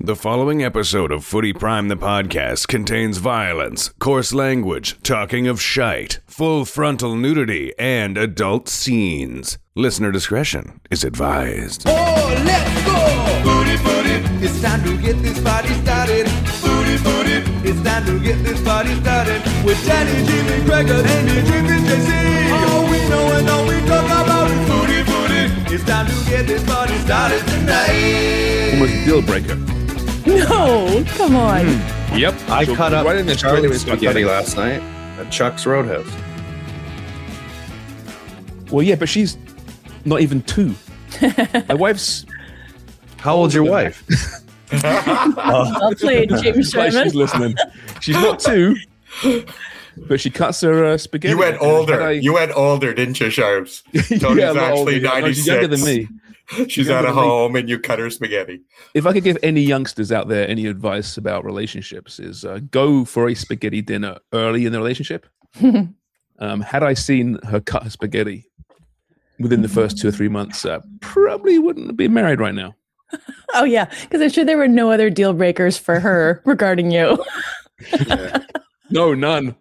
The following episode of Footy Prime the podcast contains violence, coarse language, talking of shite, full frontal nudity, and adult scenes. Listener discretion is advised. Oh, let's go! Footy, footy, it's time to get this party started. Footy, footy, it's time to get this party started. With Danny, Jimmy, Gregor, Amy, Jim, and JC. All we know and all we talk about is footy, footy. It's time to get this party started tonight. Almost a deal breaker. No, come on. Yep. I cut up right in the Charlie's spaghetti last night at Chuck's Roadhouse. Well, yeah, but she's not even 2. My wife's... How old's your wife? Well played, James Like Sherman. she's listening. She's not 2, but she cuts her spaghetti. You went older. You went older, didn't you, Sharps? Tony's Yeah, I'm actually older. No, 96. she's younger than me. She's younger at a than me. home and you cut her spaghetti. If I could give any youngsters out there any advice about relationships, is go for a spaghetti dinner early in the relationship. Had I seen her cut her spaghetti within the first 2 or 3 months, probably wouldn't be married right now. Oh, yeah, because I'm sure there were no other deal breakers for her regarding you. No, none.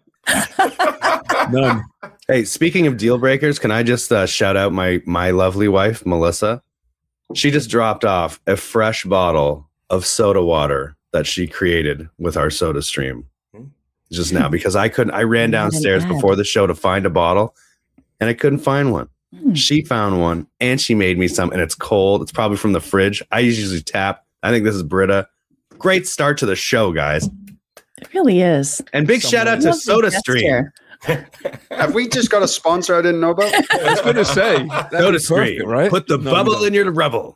None. Hey, speaking of deal breakers, can I just shout out my lovely wife, Melissa? She just dropped off a fresh bottle of soda water that she created with our soda stream just now, because I ran downstairs before the show to find a bottle and I couldn't find one. She found one and she made me some, and it's cold. It's probably from the fridge. I usually tap. I think this is Brita. Great start to the show, guys. It really is. And big shout out to Lovely Soda gesture. Stream. Have we just got a sponsor I didn't know about? I was going to say, Soda Stream, right? Put the No, bubble no. in your rubble.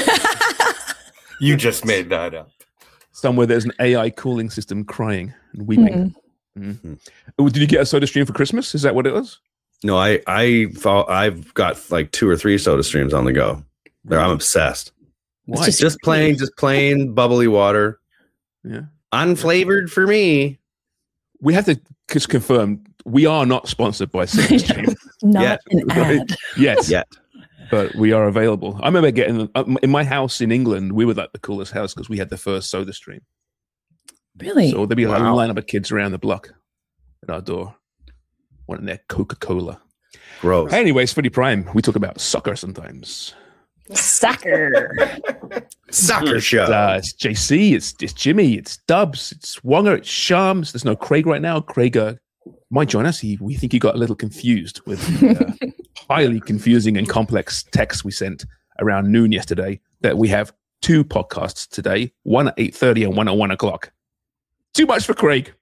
You just made that up. Somewhere there's an AI cooling system crying and weeping. Oh, did you get a Soda Stream for Christmas? Is that what it was? No, I've got like 2 or 3 Soda Streams on the go. I'm obsessed. Why? Just plain bubbly water. Yeah. Unflavored for me. We have to just confirm we are not sponsored by Soda Stream. Not Yeah. an ad. Yes. Yet. But we are available. I remember getting in my house in England. We were like the coolest house because we had the first Soda Stream. Really? So there'd be like a Wow. lineup of kids around the block at our door, wanting their Coca-Cola. Gross. Anyways, Footy Prime, we talk about soccer sometimes. Sucker. Soccer show. It's JC, it's Jimmy, it's Dubs, it's Wonger, it's Shams. There's no Craig right now. Craig might join us. We think he got a little confused with the highly confusing and complex text we sent around noon yesterday that we have 2 podcasts today, one at 8:30 and one at 1 o'clock. Too much for Craig.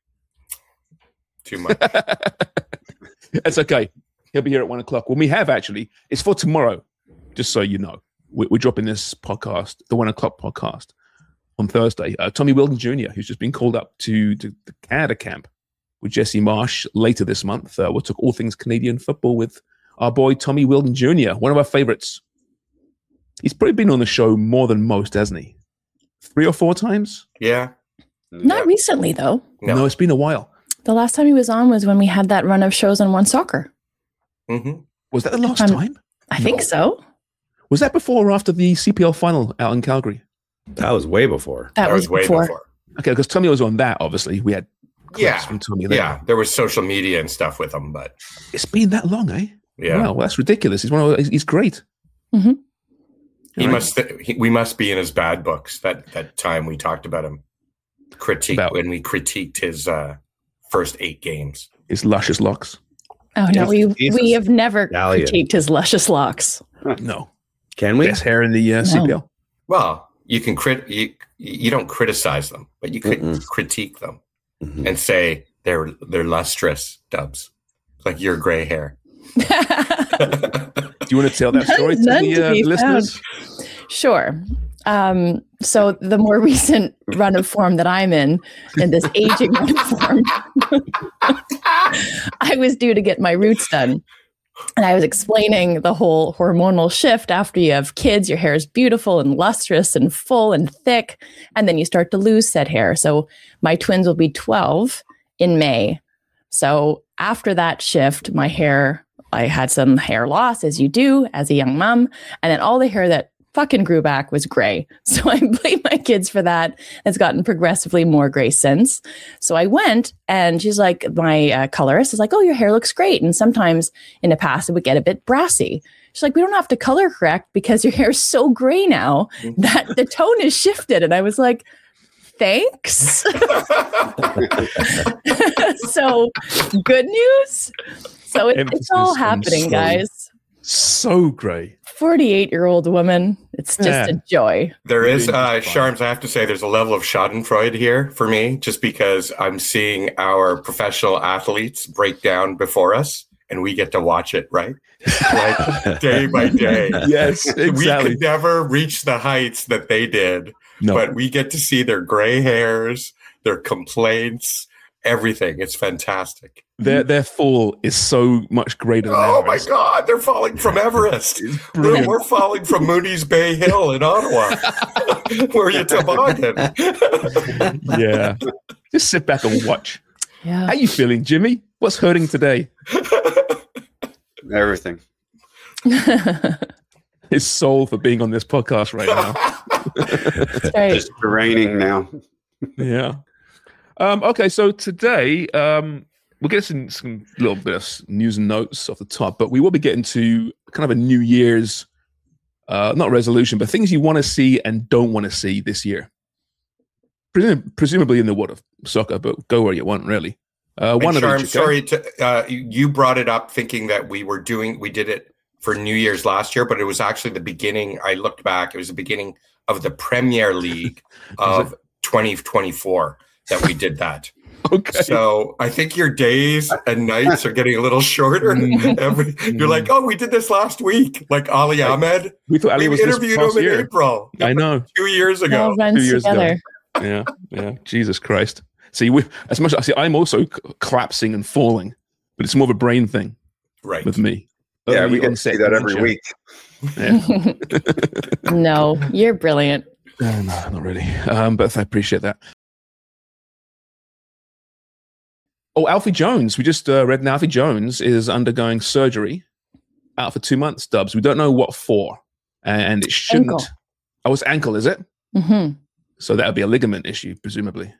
Too much. It's okay. He'll be here at 1 o'clock. When we have actually, it's for tomorrow, just so you know. We're dropping this podcast, the 1 o'clock podcast, on Thursday. Tommy Wilden Jr., who's just been called up to the Canada camp with Jesse Marsh later this month. We'll talk all things Canadian football with our boy Tommy Wilden Jr., one of our favorites. He's probably been on the show more than most, hasn't he? 3 or 4 times? Yeah. Not recently, though. No, it's been a while. The last time he was on was when we had that run of shows on One Soccer. Mm-hmm. Was that the last I'm- time? I think so. Was that before or after the CPL final out in Calgary? That was way before. That was way before. Okay, because Tommy was on that, obviously. We had clips Yeah. from Tommy there. Yeah. There was social media and stuff with him, but It's been that long, eh? yeah. Wow, that's ridiculous. He's great. He Right. we must be in his bad books. That time we talked about him when we critiqued his first 8 games. His luscious locks. Oh, no, Jesus. we have never Dahlia. critiqued his luscious locks. No. Can we? Best hair in the CPL. Well, you can you don't criticize them, but you could critique them and say they're lustrous, Dubs, like your gray hair. Do you want to tell that story to None the to be listeners? Sure. So the more recent run of form that I'm in this aging run of form, I was due to get my roots done. And I was explaining the whole hormonal shift. After you have kids, your hair is beautiful and lustrous and full and thick. And then you start to lose said hair. So my twins will be 12 in May. So after that shift, my hair, I had some hair loss, as you do as a young mom. And then all the hair that fucking grew back was gray. So I blame my kids for that. It's gotten progressively more gray since. So I went and she's like, my colorist is like, oh, your hair looks great. And sometimes in the past it would get a bit brassy. She's like, we don't have to color correct because your hair is so gray now that the tone is shifted. And I was like, thanks. So good news. So it's all happening, guys. So gray. 48-year-old woman. It's just a joy. There is, Sharms, I have to say, there's a level of schadenfreude here for me, just because I'm seeing our professional athletes break down before us, and we get to watch it, right? Like day by day. Yes, exactly. We could never reach the heights that they did, but we get to see their gray hairs, their complaints, everything. It's fantastic. Their fall is so much greater than Oh Everest. my God, they're falling from Everest. We're falling from Mooney's Bay Hill in Ottawa. Where you toboggan. Yeah. Just sit back and watch. Yeah. How you feeling, Jimmy? What's hurting today? Everything. His soul for being on this podcast right now. That's right. Just draining now. Yeah. Okay, so today we'll get some little bit of news and notes off the top, but we will be getting to kind of a New Year's, not resolution, but things you want to see and don't want to see this year. Presumably in the world of soccer, but go where you want, really. One of I'm each, sorry you brought it up thinking that we did it for New Year's last year, but it was actually the beginning. I looked back; it was the beginning of the Premier League of 2024 that we did that. Okay. So I think your days and nights are getting a little shorter. You're like, oh, we did this last week, like Ali Ahmed. We thought Ali was interviewed this past him in year. April. I know. 2 years It all ago. runs 2 years together. ago. Yeah. Jesus Christ. See, I'm also collapsing and falling, but it's more of a brain thing Right. with me. Yeah, we on get to set see that every dementia. week. Yeah. No, you're brilliant. No, not really. But I appreciate that. Oh, Alfie Jones. We just read that Alfie Jones is undergoing surgery, out for 2 months, Dubs. We don't know what for. And it shouldn't. Ankle. Oh, it's ankle, is it? Mm-hmm. So that would be a ligament issue, presumably.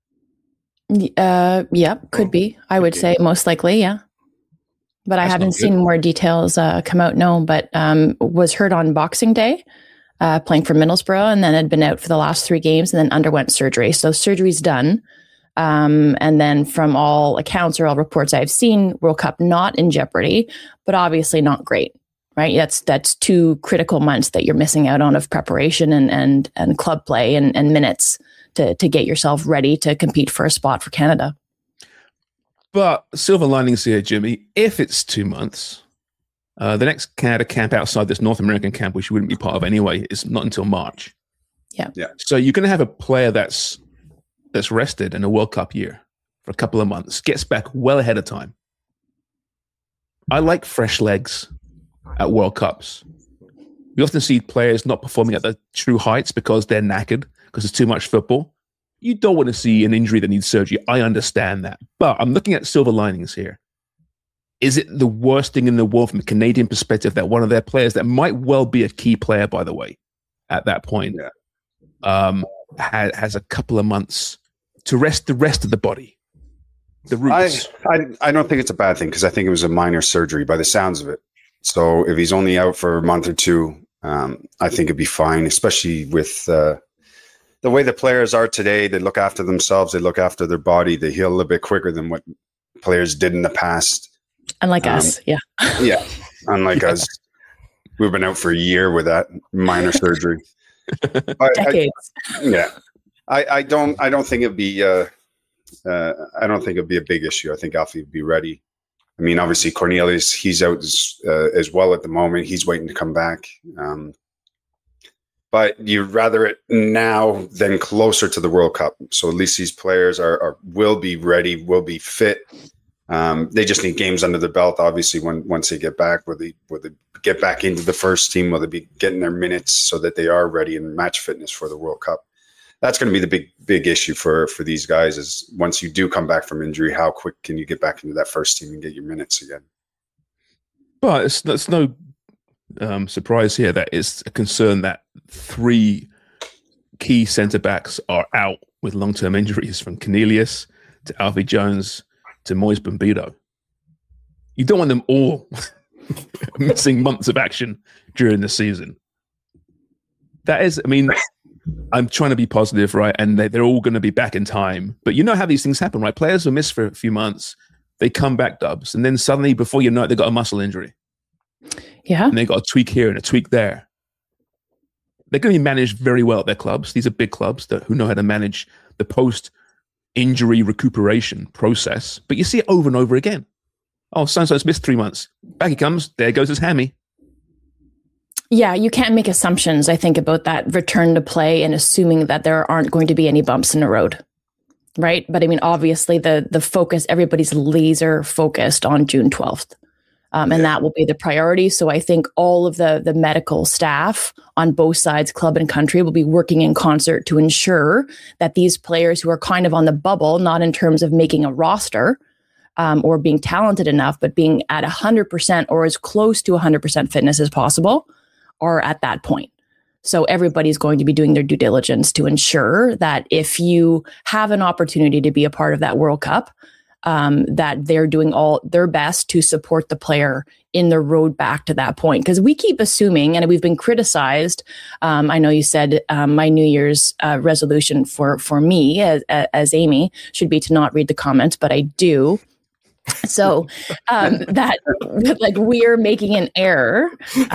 Yep, could be. I would say most likely, yeah. But I That's haven't not good. seen more details come out, no. But was hurt on Boxing Day, playing for Middlesbrough, and then had been out for the last 3 games and then underwent surgery. So surgery's done. And then from all accounts or all reports I've seen, World Cup not in jeopardy, but obviously not great, right? That's 2 critical months that you're missing out on of preparation and club play and minutes to get yourself ready to compete for a spot for Canada. But silver linings here, Jimmy. If it's 2 months, the next Canada camp outside this North American camp, which you wouldn't be part of anyway, is not until March. Yeah. So you're going to have a player that's rested in a World Cup year for a couple of months, gets back well ahead of time. I like fresh legs at World Cups. We often see players not performing at their true heights because they're knackered, because there's too much football. You don't want to see an injury that needs surgery. I understand that. But I'm looking at silver linings here. Is it the worst thing in the world from a Canadian perspective that one of their players, that might well be a key player, by the way, at that point, has a couple of months to rest the rest of the body, the roots? I don't think it's a bad thing because I think it was a minor surgery by the sounds of it. So if he's only out for a month or 2, I think it'd be fine, especially with the way the players are today. They look after themselves. They look after their body. They heal a little bit quicker than what players did in the past. Unlike us, yeah. Yeah, unlike us. We've been out for a year with that minor surgery. Decades. I don't think it'd be I don't think it'd be a big issue. I think Alfie would be ready. I mean, obviously Cornelius, he's out as well at the moment. He's waiting to come back. But you'd rather it now than closer to the World Cup. So at least these players will be ready, will be fit. They just need games under the belt. Obviously, once they get back, will they get back into the first team? Will they be getting their minutes so that they are ready and match fitness for the World Cup? That's going to be the big issue for these guys. Is once you do come back from injury, how quick can you get back into that first team and get your minutes again? But it's no surprise here that it's a concern that 3 key centre backs are out with long-term injuries, from Cornelius to Alfie Jones to Moise Bombito. You don't want them all missing months of action during the season. That is, I mean, I'm trying to be positive, right? And they're all going to be back in time. But you know how these things happen, right? Players will miss for a few months. They come back, Dubs. And then suddenly, before you know it, they've got a muscle injury. Yeah. And they've got a tweak here and a tweak there. They're going to be managed very well at their clubs. These are big clubs who know how to manage the post-injury recuperation process. But you see it over and over again. Oh, so-and-so's missed 3 months. Back he comes. There goes his hammy. Yeah, you can't make assumptions, I think, about that return to play and assuming that there aren't going to be any bumps in the road, right? But I mean, obviously, the focus, everybody's laser focused on June 12th. And that will be the priority. So I think all of the medical staff on both sides, club and country, will be working in concert to ensure that these players who are kind of on the bubble, not in terms of making a roster or being talented enough, but being at 100% or as close to 100% fitness as possible, are at that point. So everybody's going to be doing their due diligence to ensure that if you have an opportunity to be a part of that World Cup, that they're doing all their best to support the player in the road back to that point. Because we keep assuming, and we've been criticized. I know you said my New Year's resolution for me as Amy should be to not read the comments, but I do. So that like we're making an error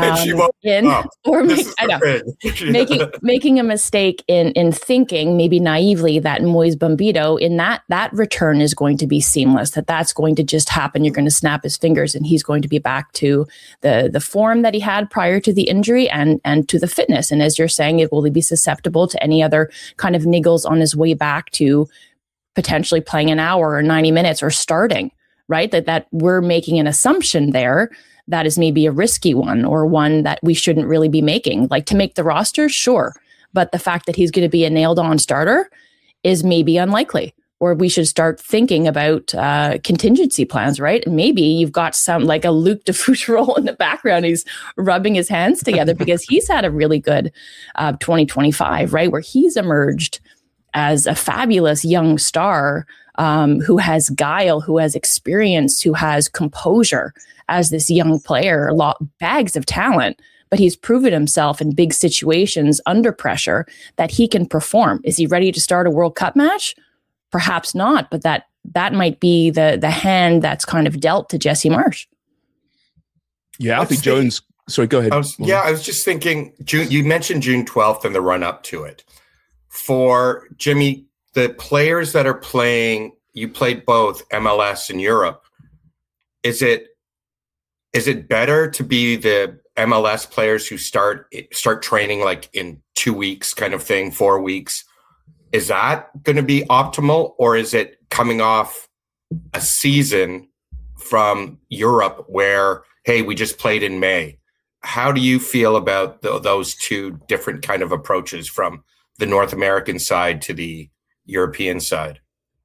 making a mistake in thinking maybe naively that Moise Bombito in that return is going to be seamless, that's going to just happen. You're going to snap his fingers and he's going to be back to the form that he had prior to the injury and to the fitness. And as you're saying, it will be susceptible to any other kind of niggles on his way back to potentially playing an hour or 90 minutes or starting. Right? That we're making an assumption there that is maybe a risky one or one that we shouldn't really be making. Like to make the roster, sure. But the fact that he's going to be a nailed on starter is maybe unlikely. Or we should start thinking about contingency plans, right? And maybe you've got some like a Luc de Fougerolles in the background. He's rubbing his hands together because he's had a really good 2025, right? Where he's emerged as a fabulous young star who has guile, who has experience, who has composure as this young player, bags of talent, but he's proven himself in big situations under pressure that he can perform. Is he ready to start a World Cup match? Perhaps not, but that might be the hand that's kind of dealt to Jesse Marsch. Yeah, Alfie Jones. Sorry, go ahead. I was just thinking, you mentioned June 12th and the run up to it. For Jimmy, the players that are playing, you played both MLS and Europe. Is it better to be the MLS players who start training like in 2 weeks kind of thing, 4 weeks? Is that going to be optimal, or is it coming off a season from Europe where, hey, we just played in May? How do you feel about those two different kind of approaches from the North American side to the European side?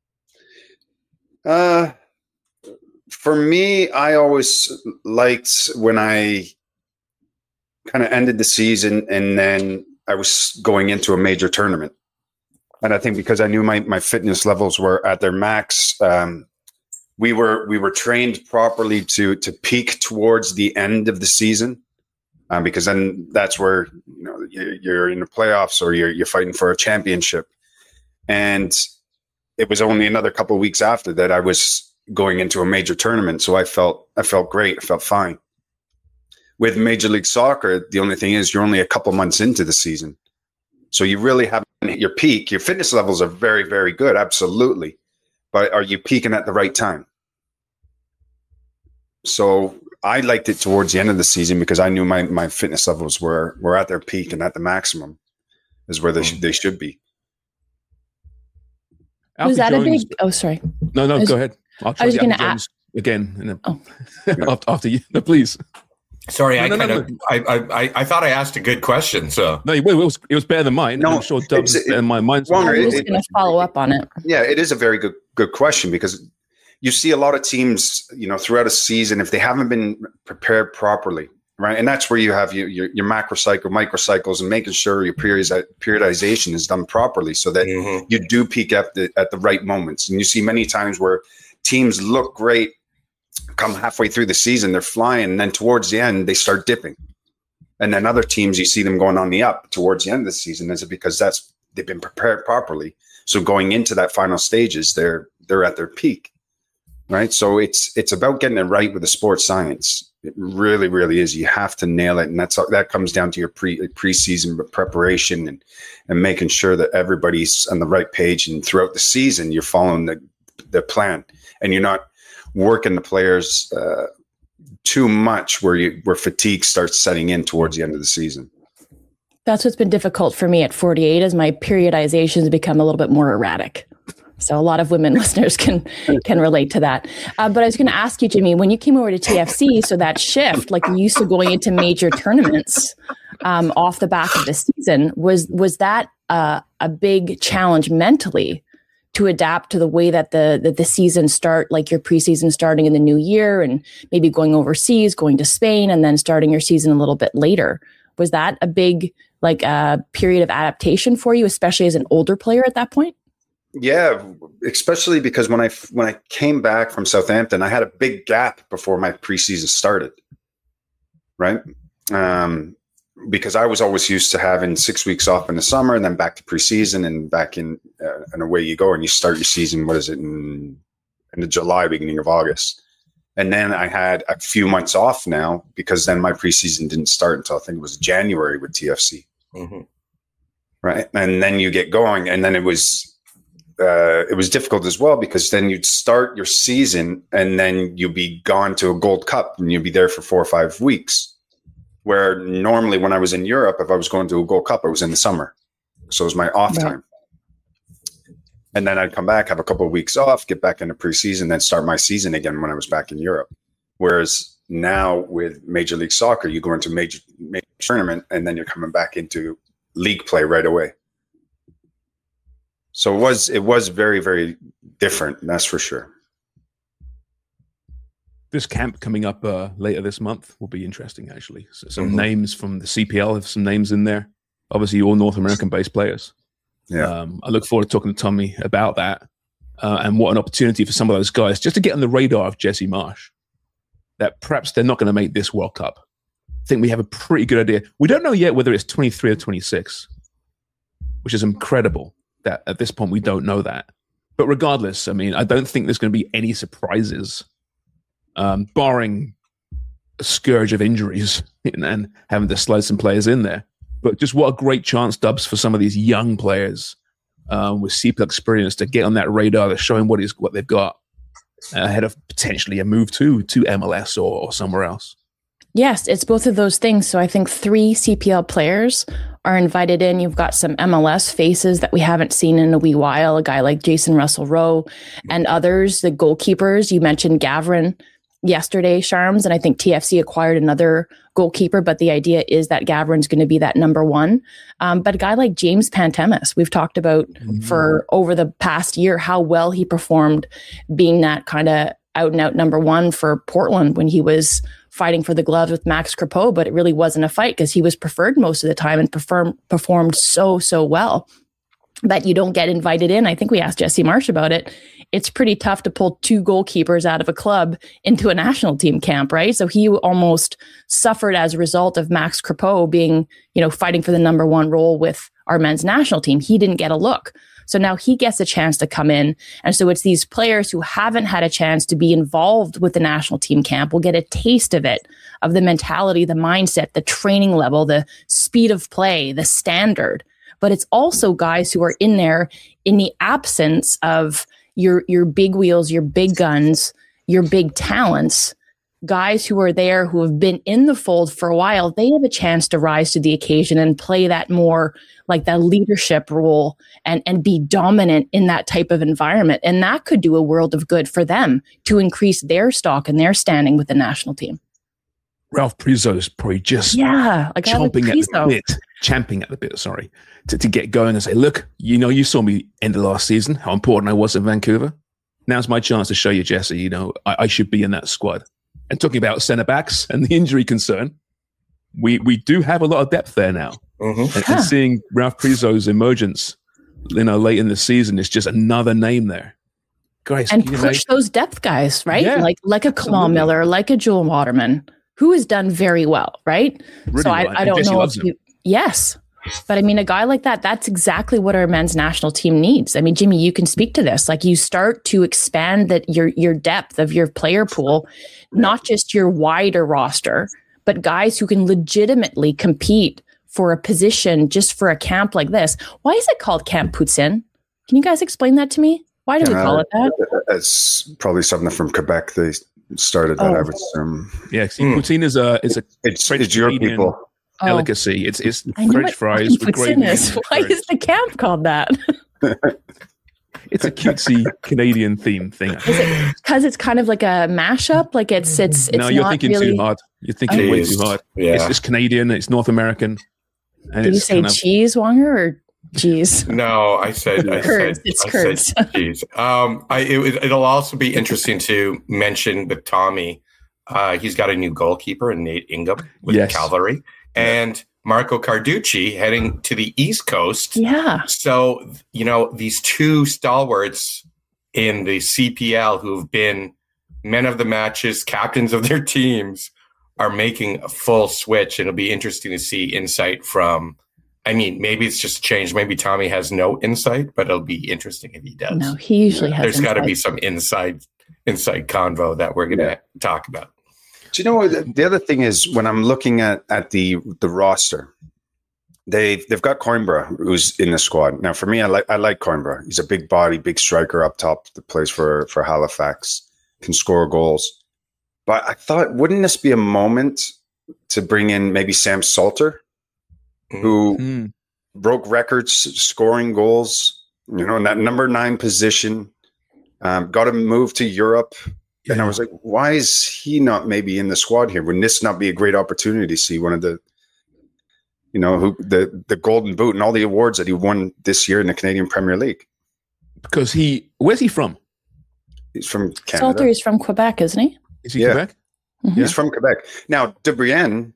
For me, I always liked when I kind of ended the season and then I was going into a major tournament. And I think because I knew my fitness levels were at their max, we were trained properly to peak towards the end of the season, because then that's where you're in the playoffs or you're fighting for a championship. And it was only another couple of weeks after that I was going into a major tournament, so I felt great. I felt fine. With Major League Soccer, the only thing is you're only a couple months into the season, so you really haven't hit your peak. Your fitness levels are very, very good, absolutely, but are you peaking at the right time? So I liked it towards the end of the season because I knew my fitness levels were at their peak and at the maximum is where they should be. Alfie was that Jones, a big? Oh, sorry. No, go ahead. I was going to ask again. After you, no, please. Sorry, I thought I asked a good question. So no, it was better than mine. No, I'm sure Dub's better than mine. Mine's I was going to follow up on it. Yeah, it is a very good question because you see a lot of teams, throughout a season, if they haven't been prepared properly, right? And that's where you have your macrocycle, microcycles, and making sure your periodization is done properly so that you do peak at the right moments. And you see many times where teams look great, come halfway through the season, they're flying, and then towards the end, they start dipping. And then other teams, you see them going on the up towards the end of the season. Is it because they've been prepared properly? So going into that final stages, they're at their peak, right? So it's about getting it right with the sports science. It really, really is. You have to nail it, and that comes down to your preseason preparation and making sure that everybody's on the right page. And throughout the season, you're following the plan, and you're not working the players too much where fatigue starts setting in towards the end of the season. That's what's been difficult for me at 48 as my periodizations become a little bit more erratic. So a lot of women listeners can relate to that. But I was going to ask you, Jimmy, when you came over to TFC, so that shift, like you used to going into major tournaments off the back of the season, was that a big challenge mentally to adapt to the way that the season start, like your preseason starting in the new year and maybe going overseas, going to Spain, and then starting your season a little bit later? Was that a big period of adaptation for you, especially as an older player at that point? Yeah, especially because when I came back from Southampton, I had a big gap before my preseason started, right? Because I was always used to having 6 weeks off in the summer and then back to preseason and back in and away you go, and you start your season. What is it in the July, beginning of August? And then I had a few months off now because then my preseason didn't start until I think it was January with TFC, right? And then you get going, and then it was difficult as well because then you'd start your season and then you'd be gone to a Gold Cup and you'd be there for 4 or 5 weeks. Where normally when I was in Europe, if I was going to a Gold Cup, I was in the summer. So it was my off time. And then I'd come back, have a couple of weeks off, get back into preseason, then start my season again when I was back in Europe. Whereas now with Major League Soccer, you go into major tournament and then you're coming back into league play right away. So it was very, very different. That's for sure. This camp coming up later this month will be interesting, actually. So some names from the CPL have some names in there. Obviously, all North American-based players. Yeah, I look forward to talking to Tommy about that and what an opportunity for some of those guys just to get on the radar of Jesse Marsch. That perhaps they're not going to make this World Cup. I think we have a pretty good idea. We don't know yet whether it's 23 or 26, which is incredible that at this point we don't know that. But regardless, I mean, I don't think there's going to be any surprises. Barring a scourge of injuries and having to slide some players in there. But just what a great chance, Dubs, for some of these young players with CPL experience to get on that radar, that's showing what they've got ahead of potentially a move to MLS or somewhere else. Yes, it's both of those things. So I think 3 CPL players are invited in. You've got some MLS faces that we haven't seen in a wee while, a guy like Jason Russell-Rowe and others, the goalkeepers. You mentioned Gavrin yesterday, Sharms, and I think TFC acquired another goalkeeper, but the idea is that Gavrin's going to be that number one. But a guy like James Pantemis, we've talked about for over the past year, how well he performed being that kind of out and out number one for Portland when he was fighting for the gloves with Max Crepeau, but it really wasn't a fight because he was preferred most of the time and performed so well. But you don't get invited in. I think we asked Jesse Marsch about it. It's pretty tough to pull 2 goalkeepers out of a club into a national team camp, right? So he almost suffered as a result of Max Crepeau being, fighting for the number one role with our men's national team. He didn't get a look. So now he gets a chance to come in. And so it's these players who haven't had a chance to be involved with the national team camp will get a taste of it, of the mentality, the mindset, the training level, the speed of play, the standard. But it's also guys who are in there in the absence of your big wheels, your big guns, your big talents, guys who are there who have been in the fold for a while. They have a chance to rise to the occasion and play that more like that leadership role and be dominant in that type of environment. And that could do a world of good for them to increase their stock and their standing with the national team. Ralph Prizo's probably just champing at the bit, to get going and say, look, you saw me end of last season, how important I was in Vancouver. Now's my chance to show you, Jesse, I should be in that squad. And talking about centre-backs and the injury concern, we do have a lot of depth there now. And seeing Ralph Prizo's emergence, late in the season is just another name there. Guys, and push those depth guys, right? Yeah, like a Kamal Miller, like a Joel Waterman, who has done very well, right? Really so well. I don't know if you, yes. But I mean, a guy like that, that's exactly what our men's national team needs. I mean, Jimmy, you can speak to this. Like, you start to expand that your depth of your player pool, not just your wider roster, but guys who can legitimately compete for a position just for a camp like this. Why is it called Camp Poutine? Can you guys explain that to me? Why do we call it that? It's probably something from Quebec. They started that. I would assume. Yeah, see, poutine is a it's French your Canadian people. delicacy. It's I know French what fries fucking with gravy. poutine is. Why is the camp called that? It's a cutesy Canadian theme thing. Is it because it's kind of like a mashup? Like it's No, you're not thinking really... too hard. You're thinking way too hard. Yeah. It's Canadian. It's North American. And Did you it's say kind of, cheese, Wonger, or cheese? No, I said Curds. It's curds. Cheese. It'll also be interesting to mention with Tommy. He's got a new goalkeeper in Nate Ingham with the Cavalry, and Marco Carducci heading to the East Coast. Yeah. So, these two stalwarts in the CPL who've been men of the matches, captains of their teams, are making a full switch. And it'll be interesting to see insight from, maybe it's just a change. Maybe Tommy has no insight, but it'll be interesting if he does. No, he usually has. There's got to be some inside convo that we're going to talk about. Do you know what the other thing is when I'm looking at the roster? They've got Coimbra, who's in the squad. Now, for me, I like Coimbra. He's a big body, big striker up top that plays for Halifax, can score goals. But I thought, wouldn't this be a moment to bring in maybe Sam Salter, who broke records scoring goals, in that number 9 position, got him moved to Europe. And I was like, why is he not maybe in the squad here? Wouldn't this not be a great opportunity to see one of the, the Golden Boot and all the awards that he won this year in the Canadian Premier League? Because where's he from? He's from Canada. Salter is from Quebec, isn't he? Is he Quebec? Mm-hmm. He's from Quebec. Now, Debrienne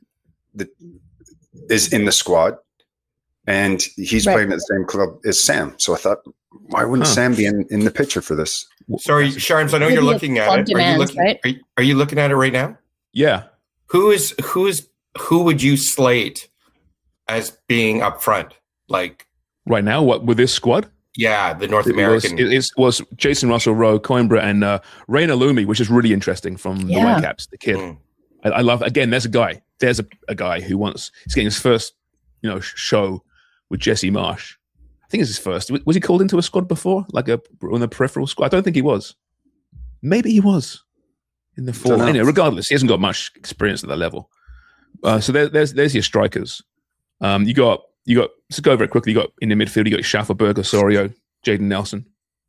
is in the squad, and he's playing at the same club as Sam. So I thought, why wouldn't Sam be in the picture for this? Sorry, Sharms, I know you're looking at it. Are you looking at it right now? Yeah. Who would you slate as being up front? Like right now, what with this squad? Yeah, the North American. It was Jason Russell-Rowe, Coimbra, and Rainer Lumi, which is really interesting from the Whitecaps, the kid. I love, again, there's a guy. There's a guy who he's getting his first, show with Jesse Marsh. I think it's his first. Was he called into a squad before? Like on the peripheral squad? I don't think he was. Maybe he was in the fall. Anyway, regardless, he hasn't got much experience at that level. So there's your strikers. You got, let's go over it quickly. You got in the midfield, you got Schafferberg, Osorio, Jaden Nelson,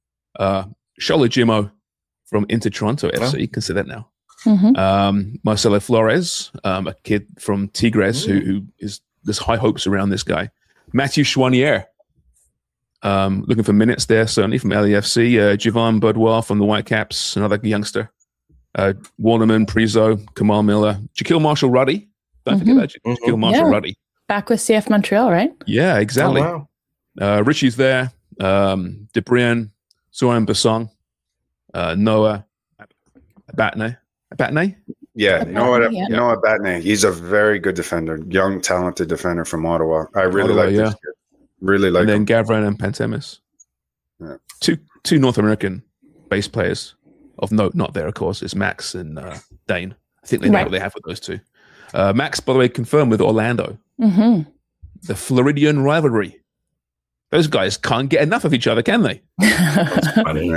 Shola Jimmo from Inter Toronto FC. You can see that now. Mm-hmm. Marcelo Flores, a kid from Tigres who is, there's high hopes around this guy. Mathieu Chouanier, looking for minutes there, certainly from LAFC. Javon Boudoir from the Whitecaps, another youngster. Waterman, Prizo, Kamal Miller, Jaquil Marshall-Ruddy. Don't forget that, Jaquil Marshall-Ruddy. Back with CF Montreal, right? Yeah, exactly. Oh, wow. Richie's there. Debrienne, Zoran Bassong, Noah Batney. Yeah, Noah Batney. He's a very good defender, young, talented defender from Ottawa. I really like this kid. Really like. And then Gavran and Pantemis. Yeah. Two North American base players of note, not there, of course. It's Max and Dane. I think they know what they have with those two. Max, by the way, confirmed with Orlando. Mm-hmm. The Floridian rivalry. Those guys can't get enough of each other, can they? That's funny.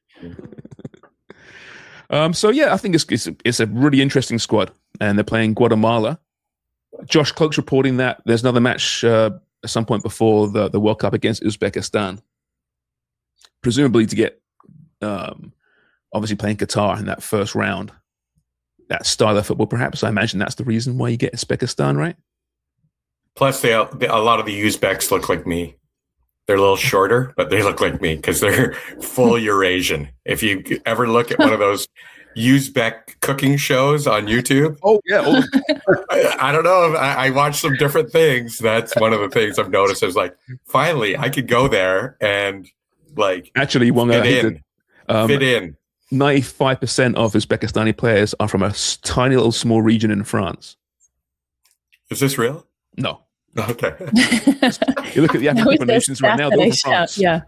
I think it's a really interesting squad, and they're playing Guatemala. Josh Cloak's reporting that there's another match at some point before the World Cup against Uzbekistan, presumably to get obviously playing Qatar in that first round. That style of football, perhaps. I imagine that's the reason why you get Uzbekistan, right? Plus, a lot of the Uzbeks look like me. They're a little shorter, but they look like me because they're full Eurasian. If you ever look at one of those Uzbek cooking shows on YouTube. Oh, yeah. I don't know. I watch some different things. That's one of the things I've noticed. Is like, finally, I could go there and like actually fit in. 95% of Uzbekistani players are from a tiny little small region in France. Is this real? No. Okay. You look at the African nations right now, they're from France. Yeah.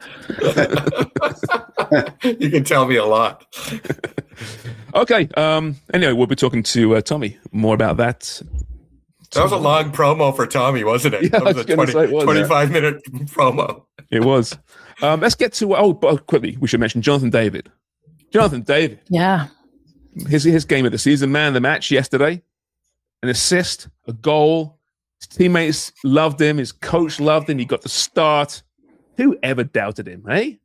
You can tell me a lot. Okay. Anyway, we'll be talking to Tommy more about that. That was a long promo for Tommy, wasn't it? Yeah, that was a 25-minute promo. It was. Let's get to quickly. We should mention Jonathan David. Jonathan David. Yeah. His game of the season, man of the match yesterday. An assist, a goal. His teammates loved him. His coach loved him. He got the start. Who ever doubted him, eh?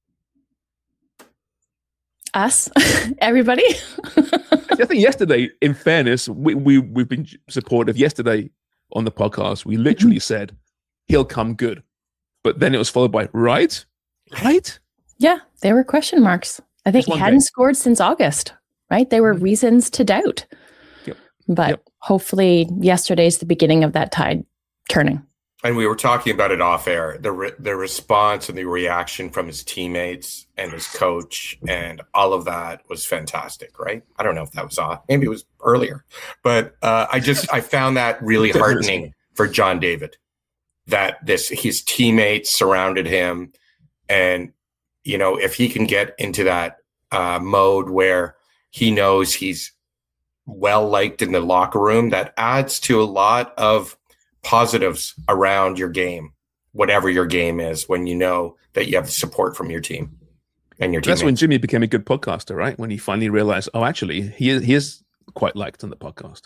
Us, everybody. I think yesterday, in fairness, we've been supportive. Yesterday on the podcast, we literally said he'll come good, but then it was followed by right. Yeah, there were question marks. I think he hadn't scored since August. Right, there were reasons to doubt. Yep. But hopefully, yesterday's the beginning of that tide turning. And we were talking about it off air, the response and the reaction from his teammates and his coach and all of that was fantastic, right? I don't know if that was off. Maybe it was earlier. But I found that really heartening for John David, that his teammates surrounded him. And, you know, if he can get into that mode where he knows he's well-liked in the locker room, that adds to a lot of positives around your game, whatever your game is, when you know that you have support from your team and your team. That's when Jimmy became a good podcaster, right? When he finally realized, oh, actually, he is quite liked on the podcast.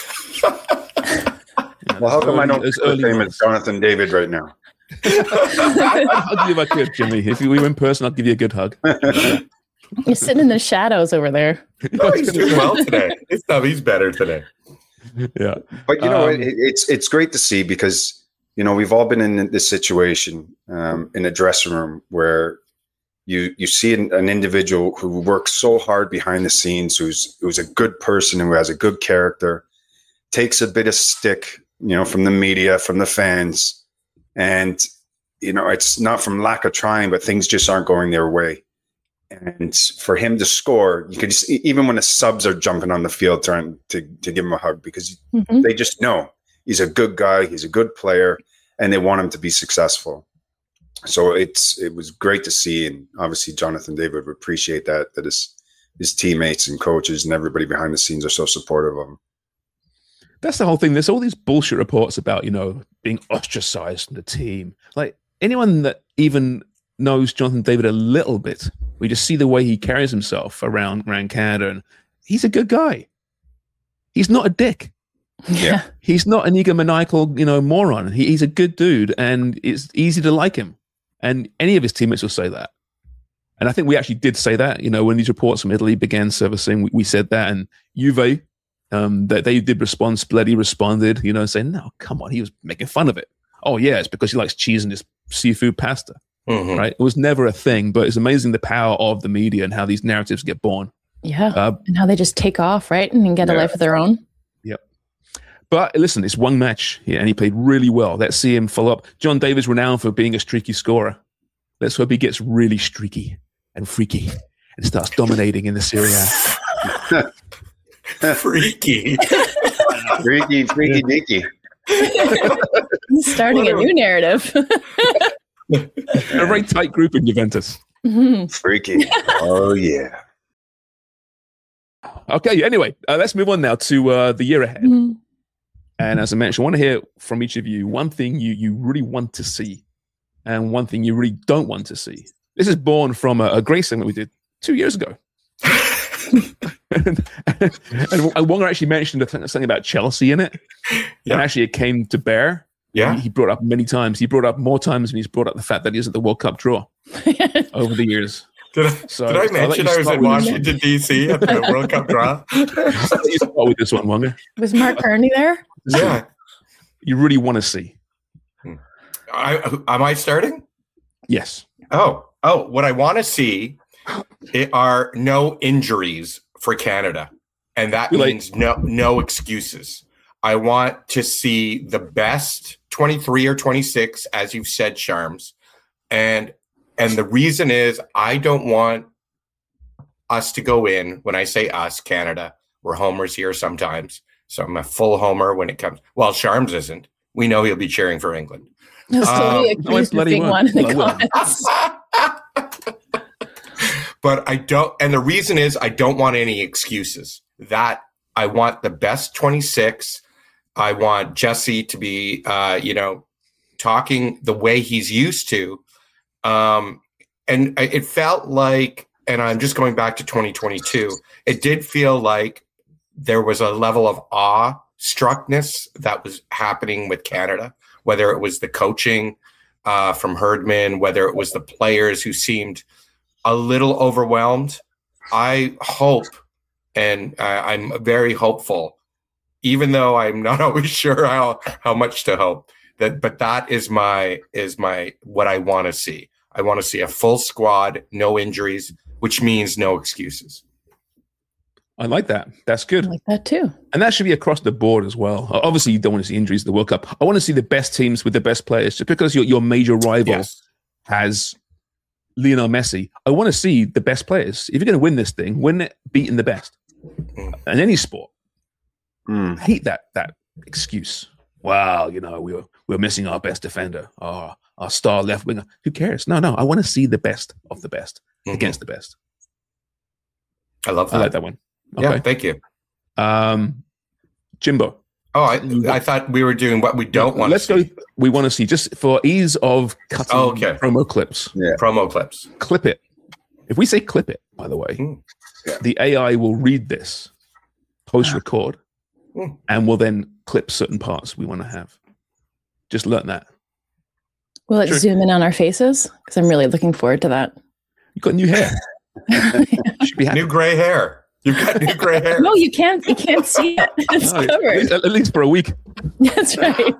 Well, how come I don't feel the same as Jonathan David right now? I'd hug you if I could, Jimmy. If we were in person, I'd give you a good hug. You're sitting in the shadows over there. Oh, he's doing well today. He's better today. Yeah, but you know, it's great to see, because you know we've all been in this situation in a dressing room where you see an individual who works so hard behind the scenes, who's a good person, who has a good character, takes a bit of stick, you know, from the media, from the fans, and you know it's not from lack of trying, but things just aren't going their way. And for him to score, you could just, even when the subs are jumping on the field trying to give him a hug, because they just know he's a good guy, he's a good player, and they want him to be successful. So it was great to see, and obviously Jonathan David would appreciate that his teammates and coaches and everybody behind the scenes are so supportive of him. That's the whole thing. There's all these bullshit reports about, you know, being ostracized from the team. Like anyone that even knows Jonathan David a little bit, we just see the way he carries himself around Canada, and he's a good guy. He's not a dick. Yeah. He's not an egomaniacal, you know, moron. He's a good dude, and it's easy to like him. And any of his teammates will say that. And I think we actually did say that, you know, when these reports from Italy began surfacing, we said that. And Juve, that they did respond. Spalletti responded, you know, saying, no, come on, he was making fun of it. Oh, yeah, it's because he likes cheese and his seafood pasta. Mm-hmm. Right? It was never a thing, but it's amazing the power of the media and how these narratives get born. Yeah. And how they just take off, right? And get a life of their own. Yep. But listen, it's one match, and he played really well. Let's see him follow up. John David's renowned for being a streaky scorer. Let's hope he gets really streaky and freaky and starts dominating in the Serie A. Freaky. freaky dicky. He's starting a new narrative. A very tight group in Juventus. Freaky. Oh, yeah. Okay, anyway, let's move on now to the year ahead. And as I mentioned, I want to hear from each of you one thing you really want to see and one thing you really don't want to see. This is born from a great segment we did 2 years ago. and Wonga actually mentioned something about Chelsea in it. Yeah. And actually it came to bear. Yeah. He brought up many times. He brought up more times than he's brought up the fact that he was at the World Cup draw over the years. Did I mention I was in Washington, D.C. at the World Cup draw? You start with this one, Wonga. Was Mark Kearney there? Yeah. You really want to see. Am I starting? Yes. Oh, what I want to see are no injuries for Canada. And that means no excuses. I want to see the best 23 or 26, as you've said, Sharms. And the reason is I don't want us to go in. When I say us, Canada, we're homers here sometimes. So I'm a full homer when it comes. Well, Sharms isn't. We know he'll be cheering for England. He'll still be accused of being one in the comments. But I don't, and the reason is I don't want any excuses. That I want the best 26. I want Jesse to be, talking the way he's used to. And it felt like, and I'm just going back to 2022, it did feel like there was a level of awe-struckness that was happening with Canada, whether it was the coaching from Herdman, whether it was the players who seemed a little overwhelmed. I hope, and I'm very hopeful, even though I'm not always sure how much to hope, but that is my what I want to see. I want to see a full squad, no injuries, which means no excuses. I like that. That's good. I like that too. And that should be across the board as well. Obviously, you don't want to see injuries in the World Cup. I want to see the best teams with the best players. Just because your major rival has Lionel Messi, I want to see the best players. If you're going to win this thing, win it beating the best. In any sport. I hate that excuse. Wow, we're missing our best defender, our star left winger. Who cares? No, I want to see the best of the best against the best. I love that. I like that one. Okay. Okay. Yeah, thank you. Jimbo. Oh, I thought we were doing what we don't want. Let's go. We want to see, just for ease of cutting promo clips. Yeah. Promo clips. Clip it. If we say clip it, by the way, the AI will read this post-record and will then clip certain parts we want to have. Just learn that. Will it zoom in on our faces? Because I'm really looking forward to that. You've got new hair. Should be happy. New gray hair. You've got new gray hair. No, you can't see it. It's covered. At least for a week. That's right.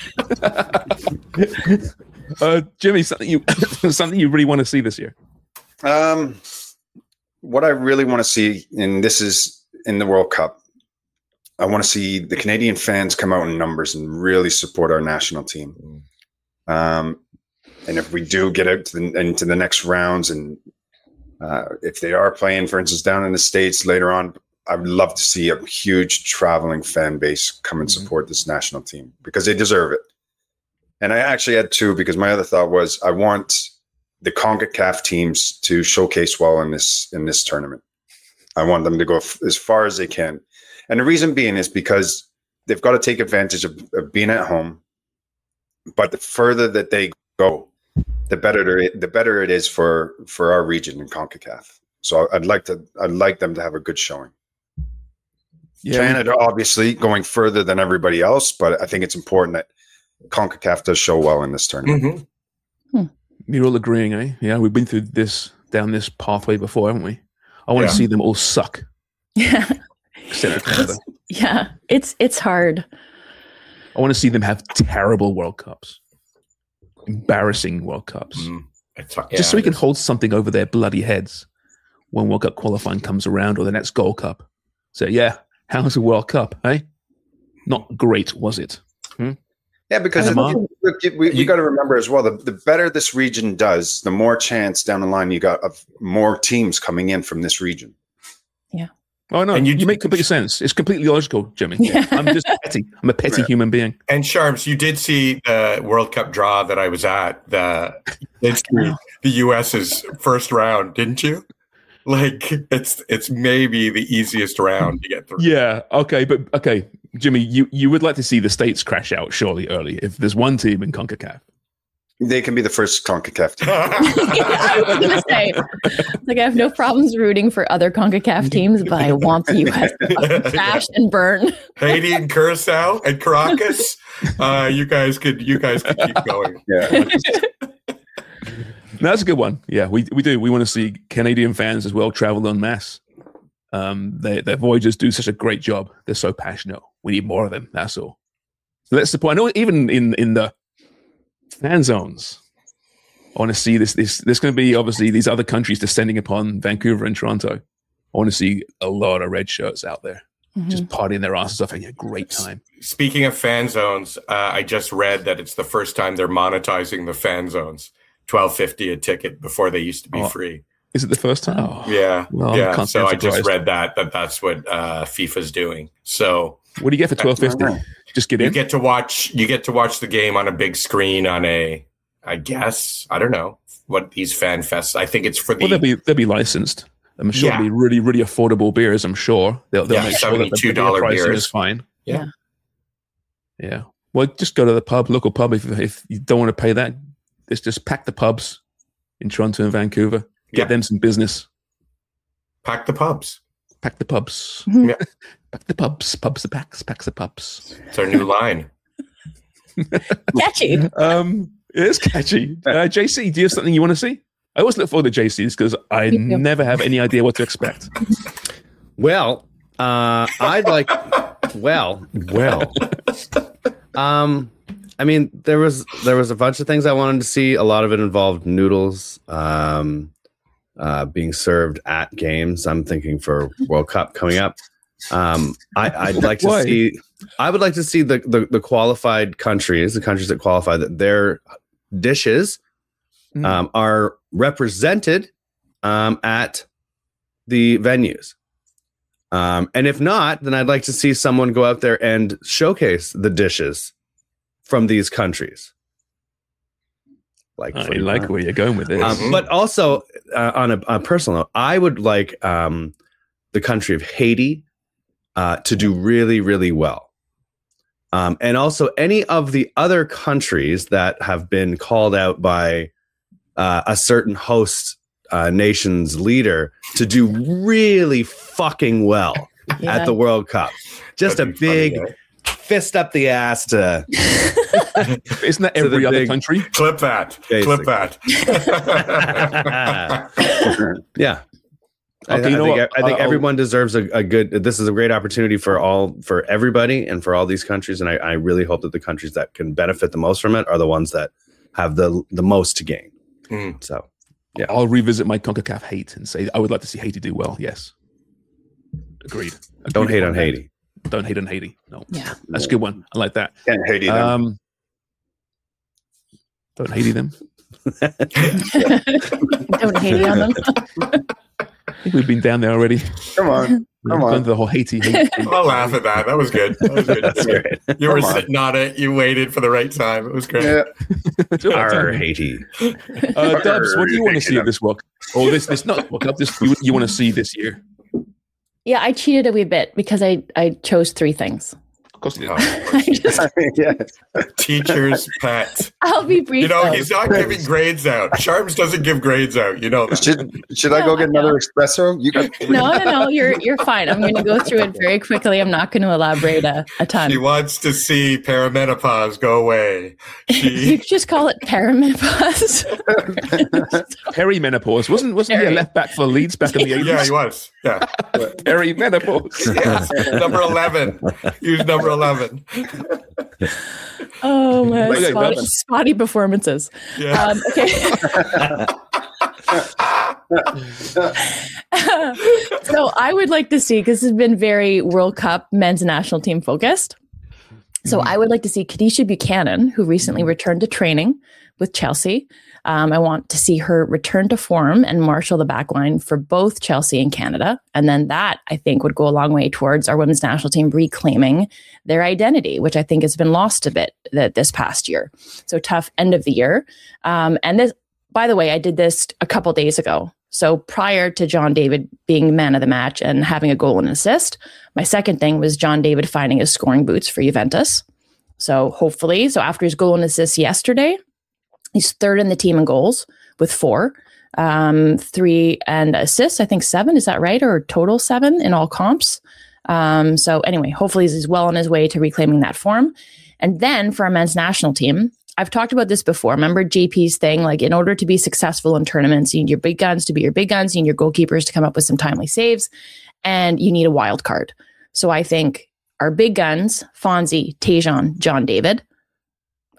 Jimmy, something you really want to see this year? What I really want to see, and this is in the World Cup, I want to see the Canadian fans come out in numbers and really support our national team. And if we do get out into the next rounds, and if they are playing, for instance, down in the States later on, I would love to see a huge traveling fan base come and support this national team because they deserve it. And I actually had two, because my other thought was I want the CONCACAF teams to showcase well in this tournament. I want them to go as far as they can. And the reason being is because they've got to take advantage of being at home. But the further that they go, the better it is for our region in CONCACAF. So I'd like them to have a good showing. Yeah. Canada, obviously, going further than everybody else, but I think it's important that CONCACAF does show well in this tournament. You're all agreeing, eh? Yeah, we've been through down this pathway before, haven't we? I want to see them all suck. Yeah. Yeah, it's hard. I want to see them have terrible World Cups, embarrassing World Cups, just so we can hold something over their bloody heads when World Cup qualifying comes around or the next Gold Cup. So yeah, how's the World Cup? Eh? Not great, was it? Yeah, because we got to remember as well, the better this region does, the more chance down the line you got of more teams coming in from this region. Yeah. Oh, no, and you make complete sense. It's completely logical, Jimmy. Yeah. I'm just petty. I'm a petty human being. And Sharms, you did see the World Cup draw that I was at, the US's first round, didn't you? Like it's maybe the easiest round to get through. Yeah. Okay. But okay, Jimmy, you would like to see the States crash out surely early. If there's one team in CONCACAF, they can be the first CONCACAF team. I was going to say, like, I have no problems rooting for other CONCACAF teams, but I want the U.S. to crash and burn. Haiti and Curacao and Caracas, you guys could keep going. Yeah. That's a good one. Yeah, we do. We want to see Canadian fans as well travel en masse. Their Voyagers do such a great job. They're so passionate. We need more of them. That's all. So that's the point. I know even in the fan zones, I want to see this. There's going to be obviously these other countries descending upon Vancouver and Toronto. I want to see a lot of red shirts out there, just partying their asses off, having a great time. Speaking of fan zones, I just read that it's the first time they're monetizing the fan zones. $12.50 a ticket before they used to be free. Is it the first time? Oh, yeah, well, yeah. So I just read that's what FIFA's doing. So what do you get for $12.50? Just get in. You get to watch the game on a big screen on a. I guess I don't know what these fan fests. I think it's for the. Well, they'll be licensed. I'm sure it'll be really, really affordable beers. I'm sure they'll make sure that the beer pricing is fine. Yeah. Well, just go to the local pub if you don't want to pay that. Just pack the pubs in Toronto and Vancouver. Get them some business. Pack the pubs. Pack the pubs. Yeah. Pack the pubs. Pubs the packs. Packs the pubs. It's our new line. Catchy. It is catchy. JC, do you have something you want to see? I always look forward to JC's because I never have any idea what to expect. Well, I'd like. Well. I mean, there was a bunch of things I wanted to see. A lot of it involved noodles being served at games. I'm thinking for World Cup coming up. I'd like to see. I would like to see the qualified countries, the countries that qualify, that their dishes are represented at the venues. And if not, then I'd like to see someone go out there and showcase the dishes from these countries. I like where you're going with this. But also, on a personal note, I would like the country of Haiti to do really, really well. And also any of the other countries that have been called out by a certain host nation's leader to do really fucking well at the World Cup. Just a big fist up the ass to... Isn't that every other country? Clip that. Clip that. Yeah. Okay, I think everyone deserves a good. This is a great opportunity for everybody and for all these countries, and I really hope that the countries that can benefit the most from it are the ones that have the most to gain. So, yeah, I'll revisit my CONCACAF hate and say I would like to see Haiti do well. Yes, agreed. Don't hate on Haiti. Don't hate on Haiti. No, that's a good one. I like that. Can't Haiti them. Don't Haiti them. Don't hate on them. I think we've been down there already. Come on. Gone to the whole Haiti. I'll laugh at that. That was good. You were sitting on it. You waited for the right time. It was great. Yeah. Our Haiti. Dubs, what do you want to see at this World Cup? Oh, this not World Cup. This you want to see this year? Yeah, I cheated a wee bit because I chose 3 things. Of course you did. Teacher's pet. I'll be brief. You know, he's not giving grades out. Sharms doesn't give grades out. You know that. Should I go get another espresso? You got No. You're fine. I'm going to go through it very quickly. I'm not going to elaborate a ton. She wants to see perimenopause go away. You could just call it perimenopause. Perimenopause. Wasn't he a left back for Leeds back in the 80s? Yeah, he was. Yeah. Perimenopause. Yes. Number 11. Use number 11. Oh my spotty performances. Yeah. Okay. So I would like to see, because this has been very World Cup men's national team focused. So I would like to see Kadisha Buchanan, who recently returned to training with Chelsea. I want to see her return to form and marshal the back line for both Chelsea and Canada. And then that, I think, would go a long way towards our women's national team reclaiming their identity, which I think has been lost a bit this past year. So tough end of the year. And this, by the way, I did this a couple days ago. So prior to John David being man of the match and having a goal and assist, my second thing was John David finding his scoring boots for Juventus. So hopefully, after his goal and assist yesterday, he's third in the team in goals with 4, 3 and assists. I think 7. Is that right? Or total 7 in all comps. So anyway, hopefully he's well on his way to reclaiming that form. And then for our men's national team, I've talked about this before. Remember JP's thing, like in order to be successful in tournaments, you need your big guns to be your big guns. You need your goalkeepers to come up with some timely saves, and you need a wild card. So I think our big guns, Fonzie, Tejan, John David,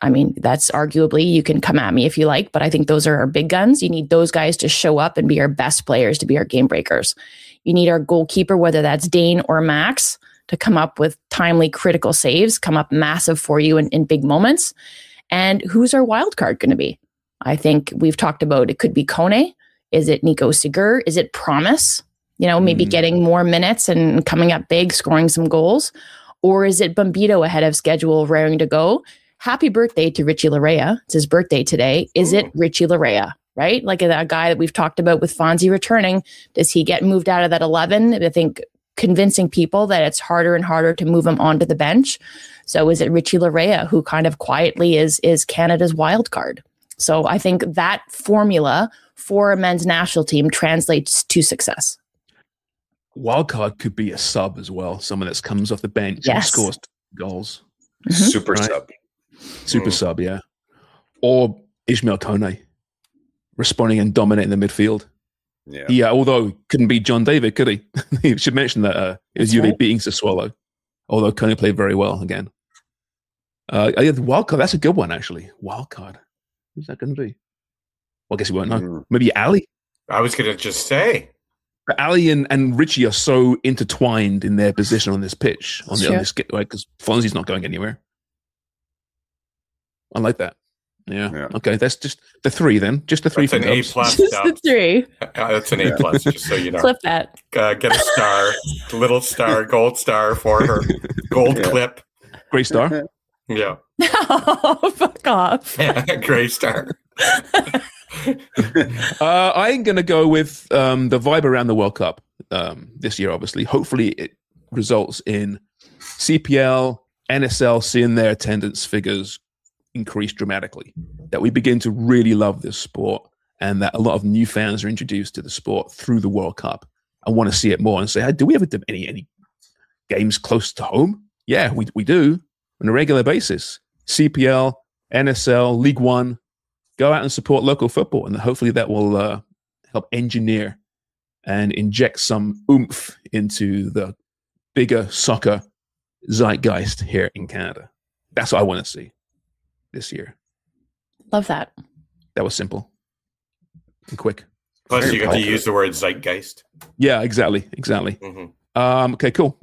I mean, that's arguably, you can come at me if you like, but I think those are our big guns. You need those guys to show up and be our best players, to be our game breakers. You need our goalkeeper, whether that's Dane or Max, to come up with timely critical saves, come up massive for you in big moments. And who's our wild card going to be? I think we've talked about, it could be Kone. Is it Nico Segur? Is it Promise? Maybe getting more minutes and coming up big, scoring some goals. Or is it Bombito ahead of schedule, raring to go? Happy birthday to Richie Larea. It's his birthday today. Is it Richie Larea, right? Like that guy that we've talked about with Fonzie returning. Does he get moved out of that 11? I think convincing people that it's harder and harder to move him onto the bench. So is it Richie Larea, who kind of quietly is Canada's wild card? So I think that formula for a men's national team translates to success. Wildcard could be a sub as well. Someone that comes off the bench and scores goals. Super sub. Super sub, yeah. Or Ishmael Kone responding and dominating the midfield. Yeah. Although couldn't beat John David, could he? He should mention that it was UV beating Sassuolo. Although Kone played very well again. The wildcard, that's a good one, actually. Wildcard. Who's that going to be? Well, I guess you won't know. Maybe Ali. I was going to just say. But Ali and Richie are so intertwined in their position on this pitch, on this because Fonzie's not going anywhere. I like that. Yeah. Okay, that's just the three then. Just the three. That's an A+. Just the three. That's an A+, just so you know. Clip that. Get a star, little star, gold star for her. Gold clip. Gray star. Yeah. Oh, fuck off. Gray star. I'm going to go with the vibe around the World Cup this year, obviously. Hopefully it results in CPL, NSL seeing their attendance figures increase dramatically, that we begin to really love this sport, and that a lot of new fans are introduced to the sport through the World Cup. I want to see it more and say, hey, do we ever do any games close to home? Yeah, we do on a regular basis. CPL, NSL, League One. Go out and support local football, and hopefully that will help engineer and inject some oomph into the bigger soccer zeitgeist here in Canada. That's what I want to see this year. Love that. That was simple and quick. Plus, you got to use the word zeitgeist. Yeah, exactly. Mm-hmm. Okay, cool.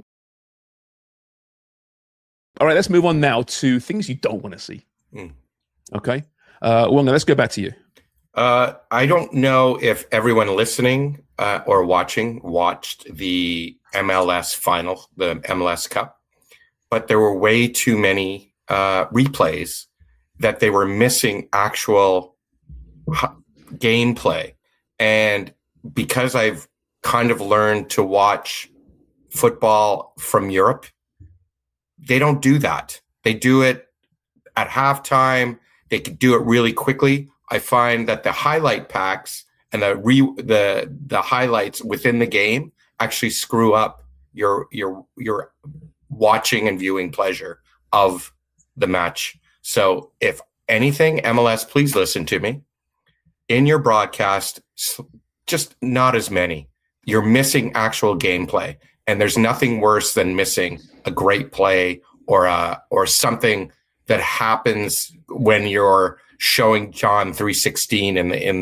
All right, let's move on now to things you don't want to see. Okay. Wonga, let's go back to you. I don't know if everyone listening or watching watched the MLS final, the MLS Cup, but there were way too many replays that they were missing actual gameplay. And because I've kind of learned to watch football from Europe, they don't do that. They do it at halftime. They could do it really quickly. I find that the highlight packs and the highlights within the game actually screw up your watching and viewing pleasure of the match. So if anything, MLS, please listen to me. In your broadcast, just not as many. You're missing actual gameplay. And there's nothing worse than missing a great play or something that happens when you're showing John 3:16 in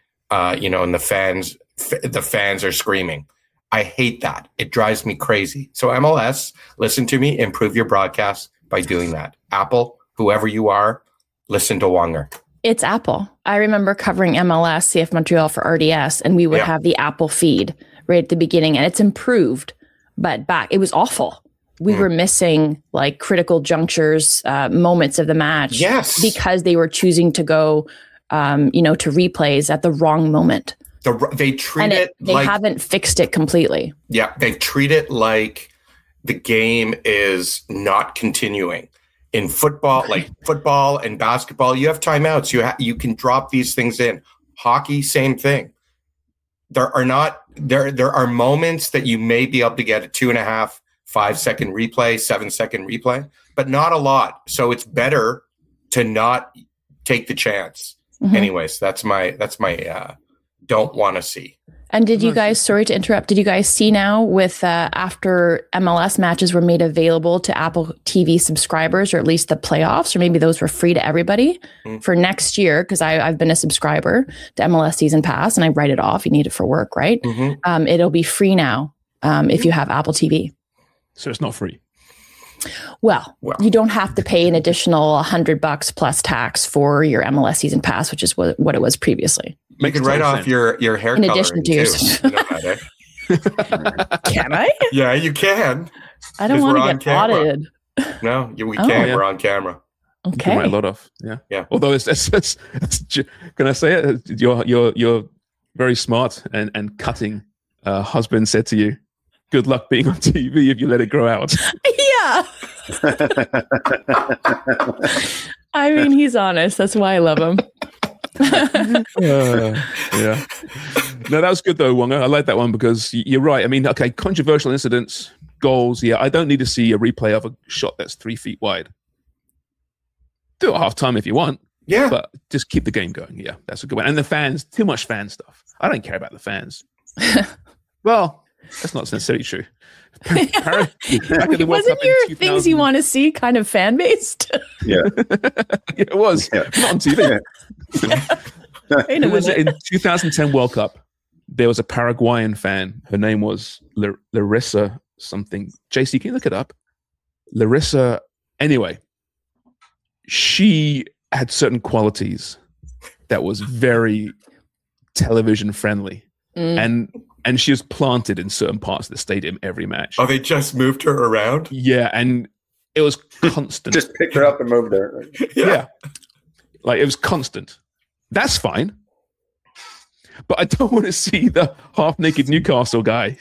the fans are screaming. I hate that. It drives me crazy. So MLS, listen to me, improve your broadcast by doing that. Apple, whoever you are, listen to Wonger. It's Apple. I remember covering MLS, CF Montreal for RDS, and we would have the Apple feed right at the beginning, and it's improved, but it was awful. We were missing like critical junctures, moments of the match, because they were choosing to go, to replays at the wrong moment. They treat it they haven't fixed it completely. Yeah, they treat it like the game is not continuing. In football, like football and basketball, you have timeouts. You can drop these things in. Hockey, same thing. There are moments that you may be able to get a 2.5, 5-second replay, 7-second replay, but not a lot. So it's better to not take the chance. Mm-hmm. Anyways, that's my don't want to see. And did you guys, sorry to interrupt, did you guys see now with after MLS matches were made available to Apple TV subscribers, or at least the playoffs, or maybe those were free to everybody for next year? Because I've been a subscriber to MLS Season Pass and I write it off. You need it for work, right? It'll be free now if you have Apple TV. So it's not free. Well, you don't have to pay an additional $100 plus tax for your MLS Season Pass, which is what it was previously. You can write off your hair in coloring addition to yours. too. You know that, eh? Can I? Yeah, you can. I don't 'Cause want we're to on get camera. audited. No, we Oh. can. Yeah. We're on camera. You can write a Okay. lot off. Yeah. Yeah. Although it's can I say it? You're very smart and cutting. Husband said to you, "Good luck being on TV if you let it grow out." Yeah. I mean, he's honest. That's why I love him. Yeah. No, that was good though, Wonga. I like that one because you're right. I mean, okay, controversial incidents, goals. Yeah, I don't need to see a replay of a shot that's 3 feet wide. Do it at halftime if you want, Yeah. but just keep the game going. Yeah, that's a good one. And the fans, too much fan stuff. I don't care about the fans. Well, that's not necessarily true. Back in the World Wasn't Cup in your things you 2000 want to see kind of fan based? Yeah. Yeah, it was. Yeah. Not on TV. Wait a It was minute. in 2010 World Cup. There was a Paraguayan fan. Her name was Larissa something. JC, can you look it up? Larissa. Anyway, she had certain qualities that was very television friendly, and she was planted in certain parts of the stadium every match. Oh, they just moved her around? Yeah, and it was constant. Just pick her up and move there. Yeah. Like it was constant. That's fine. But I don't want to see the half-naked Newcastle guy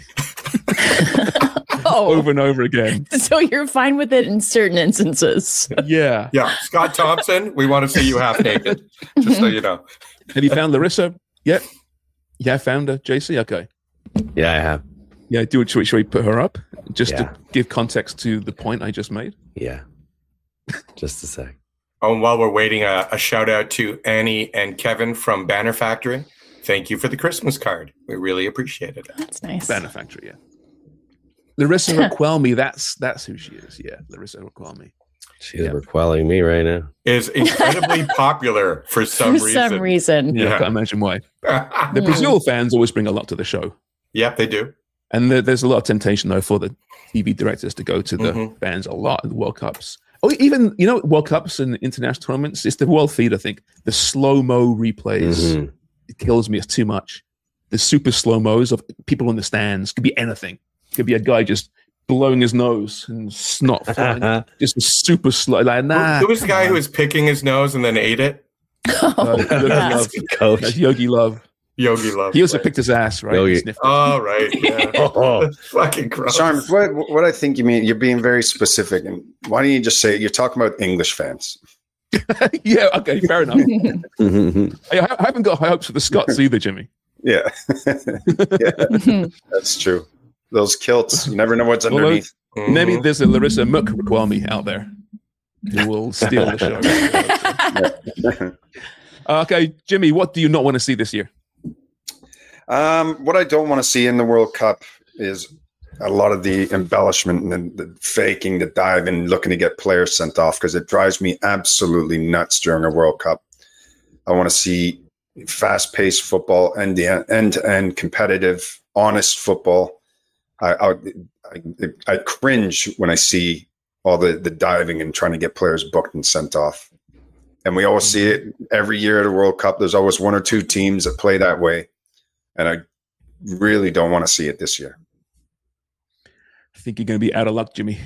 Oh, over and over again. so you're fine with it in certain instances. Yeah. Yeah. Scott Thompson, we want to see you half naked, just so you know. Have you found Larissa? Yep. Yeah, found her. JC? Okay. Yeah, I have. Yeah, should we put her up? Just Yeah. to give context to the point I just made. Yeah. Just a sec. Oh, and while we're waiting, a shout out to Annie and Kevin from Banner Factory. Thank you for the Christmas card. We really appreciated it. That's nice. Banner Factory, yeah. Larissa Raquelme, that's who she is. Yeah, Larissa Raquelme. She's requelling me right now. Is incredibly popular for some For reason. some reason. Yeah, Yeah. I can't imagine why. The Brazil fans always bring a lot to the show. Yep, they do. And there's a lot of temptation, though, for the TV directors to go to the Mhm. fans a lot at the World Cups. Oh, even, World Cups and international tournaments, it's the world feed, I think. The slow-mo replays, Mhm. it kills me. It's too much. The super slow-mos of people in the stands could be anything. Could be a guy just blowing his nose and snot flying. Just a super slow. Like, nah. Who was the guy who was picking his nose and then ate it? Yogi Yeah. Love. Coach. That's Yogi Love. Yogi Love. He also picked his ass, right? Yogi. He sniffed it. Oh, right. Yeah. Oh, That's fucking gross. Sorry, what I think you mean, you're being very specific. And why don't you just say you're talking about English fans? Yeah, okay, fair enough. I haven't got high hopes for the Scots either, Jimmy. Yeah. Yeah, that's true. Those kilts, you never know what's Although- underneath. Mhm. Maybe there's a Larissa McRaquelme out there who will steal the show. Okay, Jimmy, what do you not want to see this year? What I don't want to see in the World Cup is a lot of the embellishment and the faking, the diving, looking to get players sent off, because it drives me absolutely nuts during a World Cup. I want to see fast-paced football, end-to-end competitive, honest football. I cringe when I see all the diving and trying to get players booked and sent off. And we always see it every year at a World Cup. There's always one or two teams that play that way. And I really don't want to see it this year. I think you're going to be out of luck, Jimmy.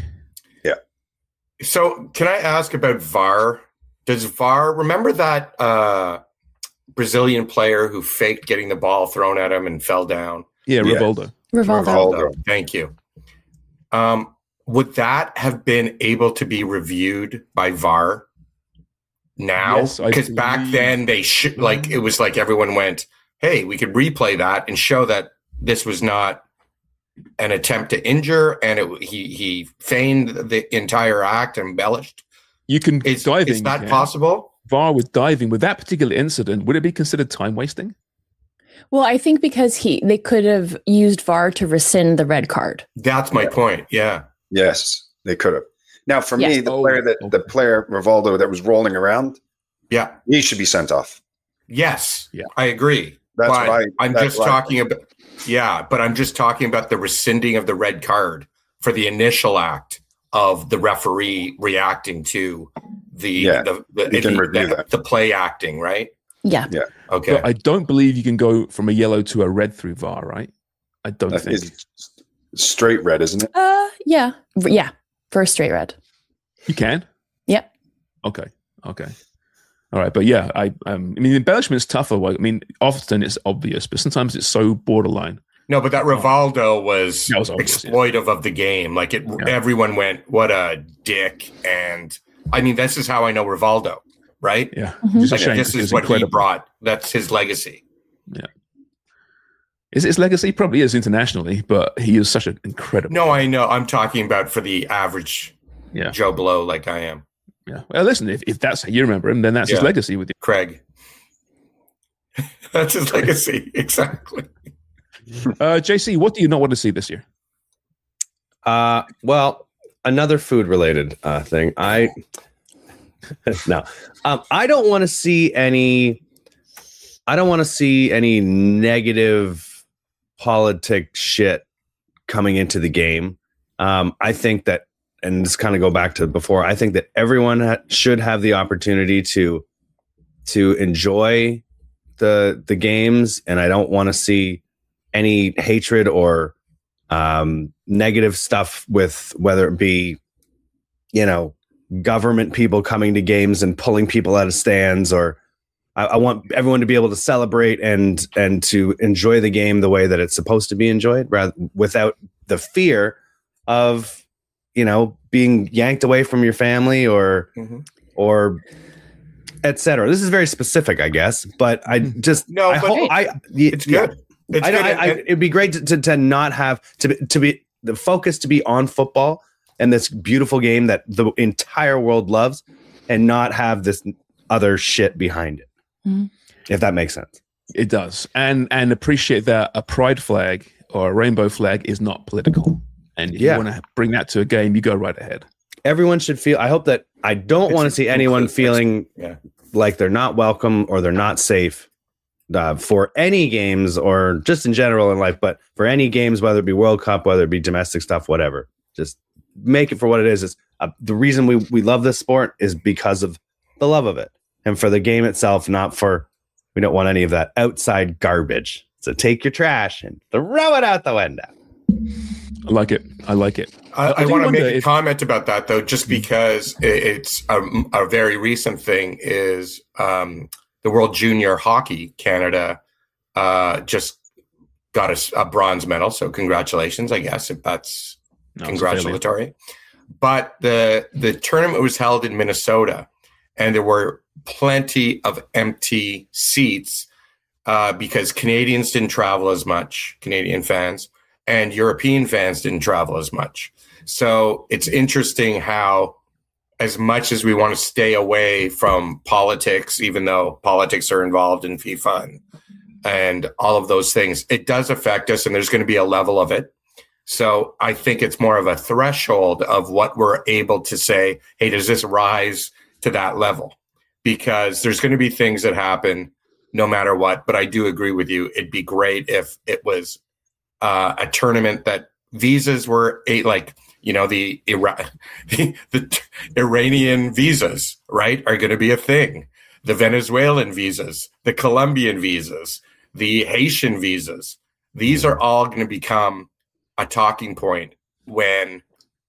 So, can I ask about VAR? Does VAR remember that Brazilian player who faked getting the ball thrown at him and fell down? Yeah, Yeah. Rivaldo. Rivaldo. Thank you. Would that have been able to be reviewed by VAR now? Yes, I Because back believe- then they should it was like everyone went, "Hey, we could replay that and show that this was not an attempt to injure, and he feigned the entire act, embellished." You can Is diving. that yeah. possible? VAR with diving with that particular incident, would it be considered time wasting? Well, I think because they could have used VAR to rescind the red card. That's my point. Yeah. Yes, they could have. Now, for Yes. me, the player Rivaldo that was rolling around, Yeah. he should be sent off. Yes. Yeah. I agree. That's but what I'm that's just what I talking about. Yeah, but I'm just talking about the rescinding of the red card for the initial act of the referee reacting to You can review that. the play acting, right? Yeah. Okay. But I don't believe you can go from a yellow to a red through VAR, right? I don't think. It's straight red, isn't it? Yeah. Yeah. For a straight red. You can? Yep. Okay. All right. But yeah, I mean, embellishment's tougher. I mean, often it's obvious, but sometimes it's so borderline. No, but that Rivaldo was That was obvious, exploitive of the game. Like everyone went, "What a dick!" And I mean, this is how I know Rivaldo, right? Yeah. Mhm. Just a Like shame this because is it's what incredible. he brought. That's his legacy. Is it his legacy? Probably is internationally, but he is such an incredible. No, I know. I'm talking about for the average Yeah. Joe Blow, like I am, Yeah. Well, listen, if that's how you remember him, then that's his Yeah. legacy with you. Craig. That's his legacy, exactly. JC, what do you not want to see this year? Well, another food related thing. I don't want to see any. I don't want to see any negative politic shit coming into the game. I think that, and this kind of go back to before. I think that everyone should have the opportunity to enjoy the games, and I don't want to see any hatred or negative stuff with whether it be, government people coming to games and pulling people out of stands, or I want everyone to be able to celebrate and to enjoy the game the way that it's supposed to be enjoyed, rather without the fear of, being yanked away from your family or et cetera. This is very specific, I guess, but I just it's good. It's good. It'd be great to not have to be the focus to be on football and this beautiful game that the entire world loves, and not have this other shit behind it. Mm-hmm. If that makes sense. It does. And appreciate that a pride flag or a rainbow flag is not political. And if you want to bring that to a game, you go right ahead. Everyone should feel. I hope that I don't want to see anyone feeling like they're not welcome or they're not safe for any games or just in general in life. But for any games, whether it be World Cup, whether it be domestic stuff, whatever, just make it for what it is. The reason we love this sport is because of the love of it, and for the game itself, not for. We don't want any of that outside garbage. So take your trash and throw it out the window. I like it. I want to make a comment about that, though, just because it's a very recent thing. Is the World Junior Hockey Canada just got a bronze medal? So congratulations, I guess, if that's congratulatory. But the tournament was held in Minnesota, and there were plenty of empty seats because Canadians didn't travel as much, Canadian fans, and European fans didn't travel as much. So it's interesting how, as much as we want to stay away from politics, even though politics are involved in FIFA and all of those things, it does affect us, and there's going to be a level of it. So I think it's more of a threshold of what we're able to say, hey, does this rise to that level? Because there's going to be things that happen no matter what. But I do agree with you. It'd be great if it was a tournament that visas were the Iranian visas, right, are going to be a thing. The Venezuelan visas, the Colombian visas, the Haitian visas. These are all going to become a talking point when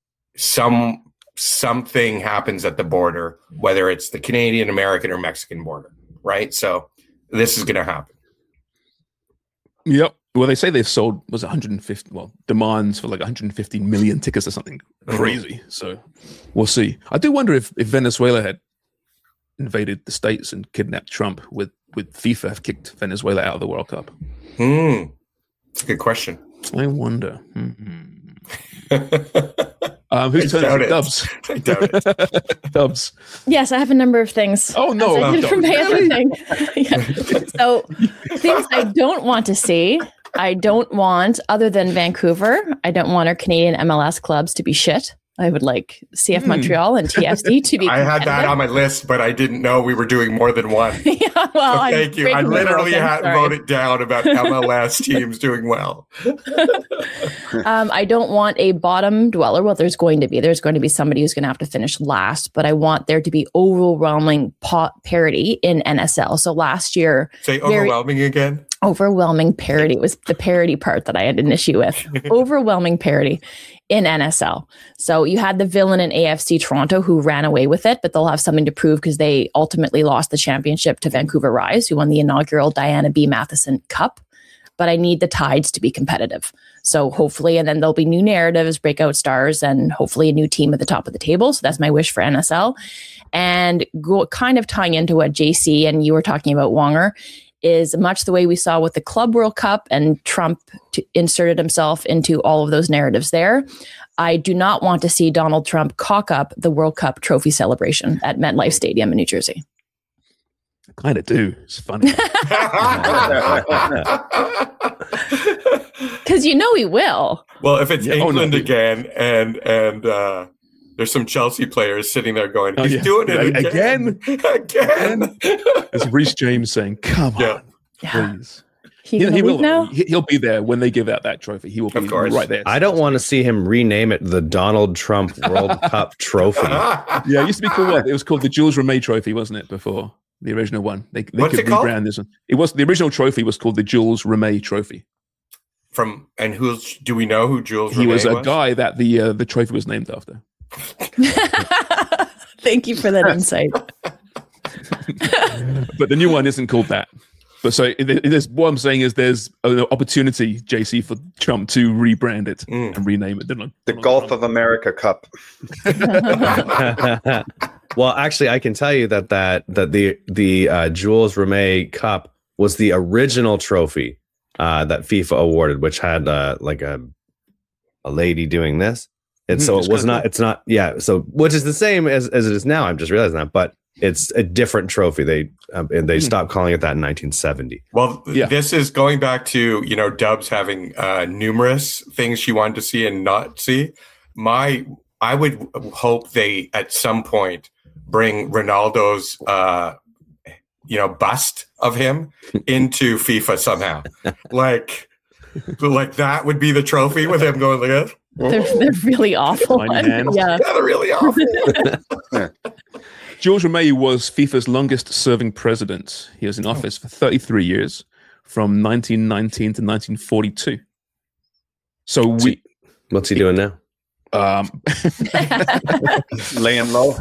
something happens at the border, whether it's the Canadian, American, or Mexican border, right? So this is going to happen. Yep. Well, they say they've sold demands for like 150 million tickets or something crazy. So we'll see. I do wonder if Venezuela had invaded the States and kidnapped Trump, would FIFA have kicked Venezuela out of the World Cup? It's a good question. I wonder. Whose turn is doubt it? it. Dubs. I doubt it. Dubs. Yes, I have a number of things. Oh, no. as I did no, for my other really? thing. Yeah. So things I don't want to see. I don't want, other than Vancouver, I don't want our Canadian MLS clubs to be shit. I would like CF Montreal and TFC to be I had that competitive. on my list, but I didn't know we were doing more than one. Yeah, well, So I'm thank you. I breaking the literally rules, I'm had sorry. wrote it down about MLS teams doing well. I don't want a bottom dweller. Well, there's going to be somebody who's going to have to finish last, but I want there to be overwhelming parity in NSL. So last year, Say overwhelming again. overwhelming parity was the parity part that I had an issue with. Overwhelming parity in NSL. So you had the villain in AFC Toronto who ran away with it, but they'll have something to prove because they ultimately lost the championship to Vancouver Rise, who won the inaugural Diana B. Matheson Cup. But I need the Tides to be competitive. So hopefully, and then there'll be new narratives, breakout stars, and hopefully a new team at the top of the table. So that's my wish for NSL. And kind of tying into what JC and you were talking about, Wonger, is much the way we saw with the Club World Cup, and Trump inserted himself into all of those narratives there. I do not want to see Donald Trump cock up the World Cup trophy celebration at MetLife Stadium in New Jersey. I kind of do. It's funny. Because you know he will. Well, if it's Yeah, oh, no, England he- again, and there's some Chelsea players sitting there going, "He's yeah. doing it Again? again." It's Reece James saying, "Come Yeah. on, Yeah. please." He He will. now? He'll be there when they give out that trophy. He will be Of course. right there. I don't want to see him rename it the Donald Trump World Cup Trophy. Yeah, it used to be called what? It was called the Jules Rimet Trophy, wasn't it? Before the original one, they What's could it called? rebrand this one. It was the original trophy was called the Jules Rimet Trophy. And do we know who Jules? He was Rimet a guy that the trophy was named after. Thank you for that insight. But the new one isn't called that. But so what I'm saying is there's an opportunity, JC, for Trump to rebrand it and rename it. The Gulf of America Cup. Well, actually, I can tell you that the Jules Rimet Cup was the original trophy that FIFA awarded, which had like a lady doing this. And so it was not. It's not. Yeah. So which is the same as it is now. I'm just realizing that, but it's a different trophy. They stopped calling it that in 1970. Well, Yeah. this is going back to, Dubs having numerous things she wanted to see and not see. I would hope they at some point bring Ronaldo's bust of him into FIFA somehow. like that would be the trophy with him going like this. They're really awful. Tiny hands. Yeah. Yeah, they're really awful. Jules Rimet was FIFA's longest serving president. He was in office for 33 years, from 1919 to 1942. So What's he doing now? Laying low.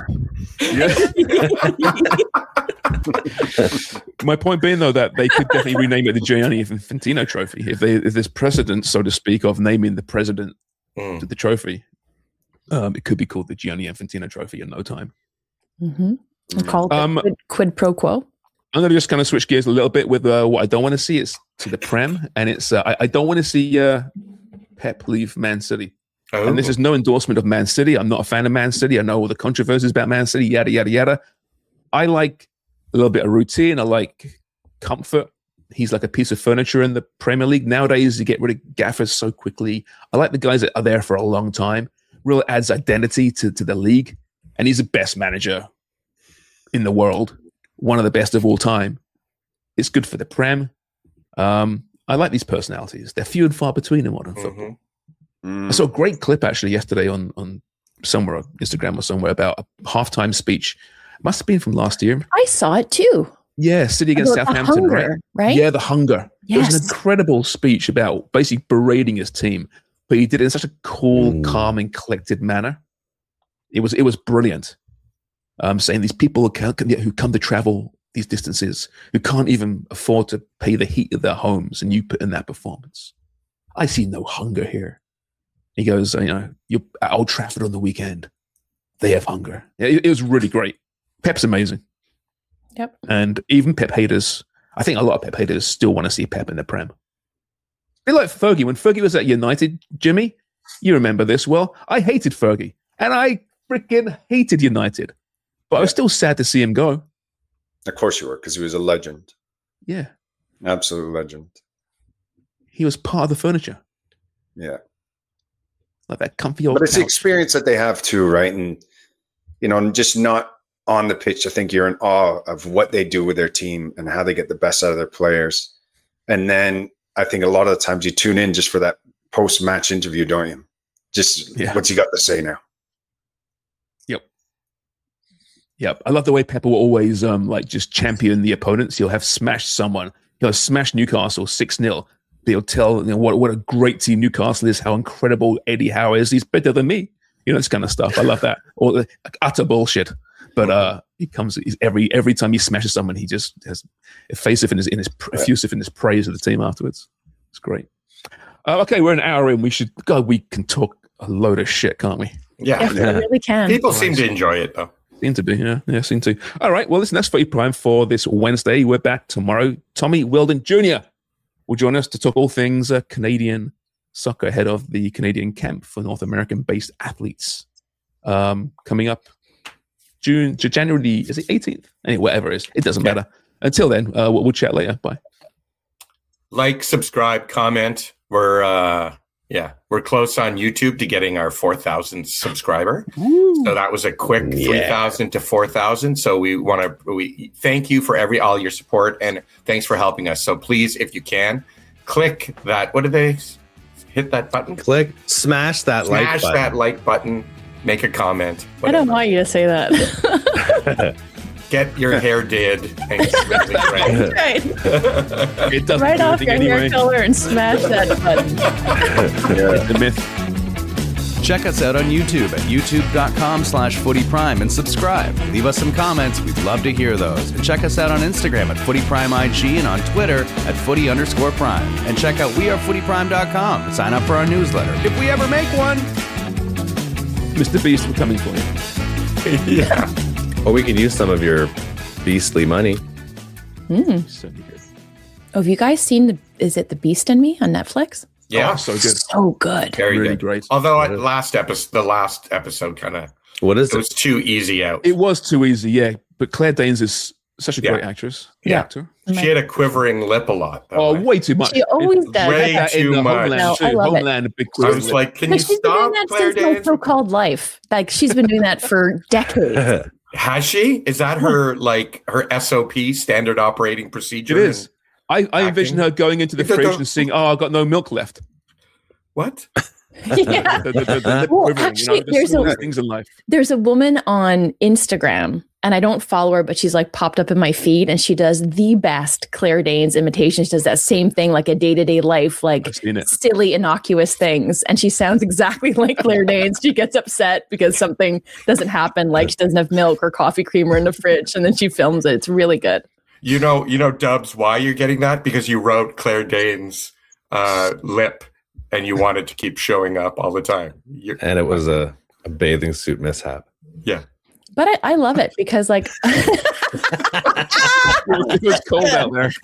My point being, though, that they could definitely rename it the Gianni Infantino Trophy if there's precedent, so to speak, of naming the president to the trophy. It could be called the Gianni Infantino Trophy in no time. Mm-hmm. Called the quid pro quo. I'm going to just kind of switch gears a little bit with what I don't want to see. It's to the Prem, and it's I don't want to see Pep leave Man City. Oh. And this is no endorsement of Man City. I'm not a fan of Man City. I know all the controversies about Man City, yada, yada, yada. I like a little bit of routine. I like comfort. He's like a piece of furniture in the Premier League. Nowadays, you get rid of gaffers so quickly. I like the guys that are there for a long time. Really adds identity to the league. And he's the best manager in the world. One of the best of all time. It's good for the Prem. I like these personalities. They're few and far between in modern football. I saw a great clip actually yesterday on somewhere on Instagram or somewhere about a halftime speech. Must have been from last year. I saw it too. Yeah, City against About the Southampton, hunger, right? Yeah, the hunger. It was an Yes. incredible speech about basically berating his team, but he did it in such a cool, calm, and collected manner. It was brilliant. Saying these people who come to travel these distances, who can't even afford to pay the heat of their homes, and you put in that performance. I see no hunger here. He goes, you're at Old Trafford on the weekend. They have hunger. It was really great. Pep's amazing. Yep. And even Pep haters, I think a lot of Pep haters still want to see Pep in the Prem. A bit like Fergie. When Fergie was at United, Jimmy, you remember this well. I hated Fergie. And I freaking hated United. But I was still sad to see him go. Of course you were, because he was a legend. Yeah. Absolute legend. He was part of the furniture. Yeah. Like that comfy old But it's the couch. experience that they have too, right? And, and just not on the pitch. I think you're in awe of what they do with their team and how they get the best out of their players. And then I think a lot of the times you tune in just for that post-match interview, don't you? Just what's he got to say now? Yep. I love the way Pepper will always just champion the opponents. He'll have smashed someone. He'll have smashed Newcastle 6-0. He'll tell what a great team Newcastle is, how incredible Eddie Howe is. He's better than me. This kind of stuff. I love that. Or utter bullshit. But every time he smashes someone, he just has effusive in his praise of the team afterwards. It's great. Okay, we're an hour in. We can talk a load of shit, can't we? Yeah, we really can. People seem to enjoy it though. Seem to be, yeah, seem to. All right, well, listen, that's Footy Prime for this Wednesday. We're back tomorrow. Tommy Wheeldon Jr. will join us to talk all things Canadian soccer ahead of the Canadian camp for North American-based athletes coming up January, is it 18th? Anyway, whatever it is, it doesn't matter. Until then, we'll chat later. Bye. Like, subscribe, comment. We're close on YouTube to getting our 4,000th subscriber. Woo. So that was a quick 3,000 to 4,000. So we thank you for all your support, and thanks for helping us. So please, if you can, click that. What do they hit that button? Smash that like button. That like button. Make a comment. I don't want you to say that. Get your hair did. Right. It doesn't Right do off your anything hair anyway. color and smash that button. It's a myth. Check us out on YouTube at youtube.com/footyprime and subscribe. Leave us some comments. We'd love to hear those. And check us out on Instagram at footyprimeig and on Twitter at footy_prime. And check out wearefootyprime.com to sign up for our newsletter if we ever make one. Mr. Beast, we're coming for you. Yeah. Or we could use some of your beastly money. So good. Oh, have you guys seen is it The Beast in Me on Netflix? Yeah. Oh, so good. So good. Very Really good. great. Although the last episode kind of What is it it? was too easy out. It was too easy, yeah. But Claire Danes is such a great actress. Yeah. Actor. She had a quivering lip a lot. Though. Oh, way too much. She always does. Way That in too the much. Homeland No, too. I love it. Homeland, a big I quiz. was like, can you But she's been doing stop, that Claire since my Danes? so-called life. Like she's been doing that for decades. Has she? Is that her her SOP, standard operating procedure? It is. I envision her going into the If they fridge don't- and saying, "Oh, I've got no milk left." What? Yeah. The lip Well, quivering, actually, the there's smallest things in life. There's a woman on Instagram, and I don't follow her, but she's like popped up in my feed, and she does the best Claire Danes imitation. She does that same thing, like a day-to-day life, like I've seen it. silly, innocuous things. And she sounds exactly like Claire Danes. She gets upset because something doesn't happen, like she doesn't have milk or coffee creamer in the fridge, and then she films it. It's really good. You know, Dubs, why you're getting that? Because you wrote Claire Danes' lip, and you wanted to keep showing up all the time. And it was a bathing suit mishap. Yeah. But I love it because, like, It was cold out there.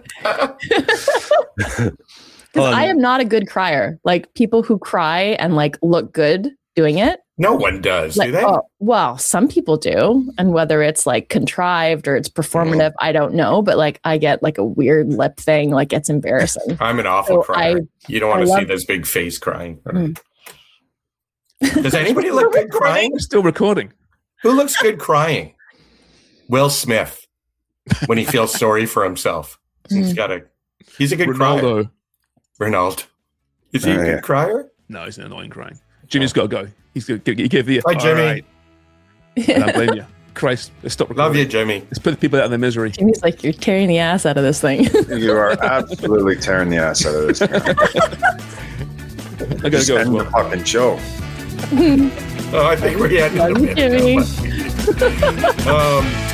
because I am not a good crier. Like people who cry and like look good doing it. No one does, Like, do they? oh, well, some people do, and whether it's like contrived or it's performative, I don't know. But like, I get like a weird lip thing. Like it's embarrassing. I'm an awful So crier. You don't want to see love- this big face crying. Mm. Does anybody look good crying? We're still recording. Who looks good crying? Will Smith, when he feels sorry for himself. He's a good crier. Ronaldo. Ronaldo. Is he a good crier? No, he's an annoying crying. Jimmy's got to go. He's going to give the. Bye, Jimmy. All right. I don't blame you. Christ, let's stop recording. Love you, Jimmy. Let's put the people out of their misery. Jimmy's like, you're tearing the ass out of this thing. You are absolutely tearing the ass out of this. I got to Just go as end well. the fucking show. Oh, I think we're getting Love you, Jimmy.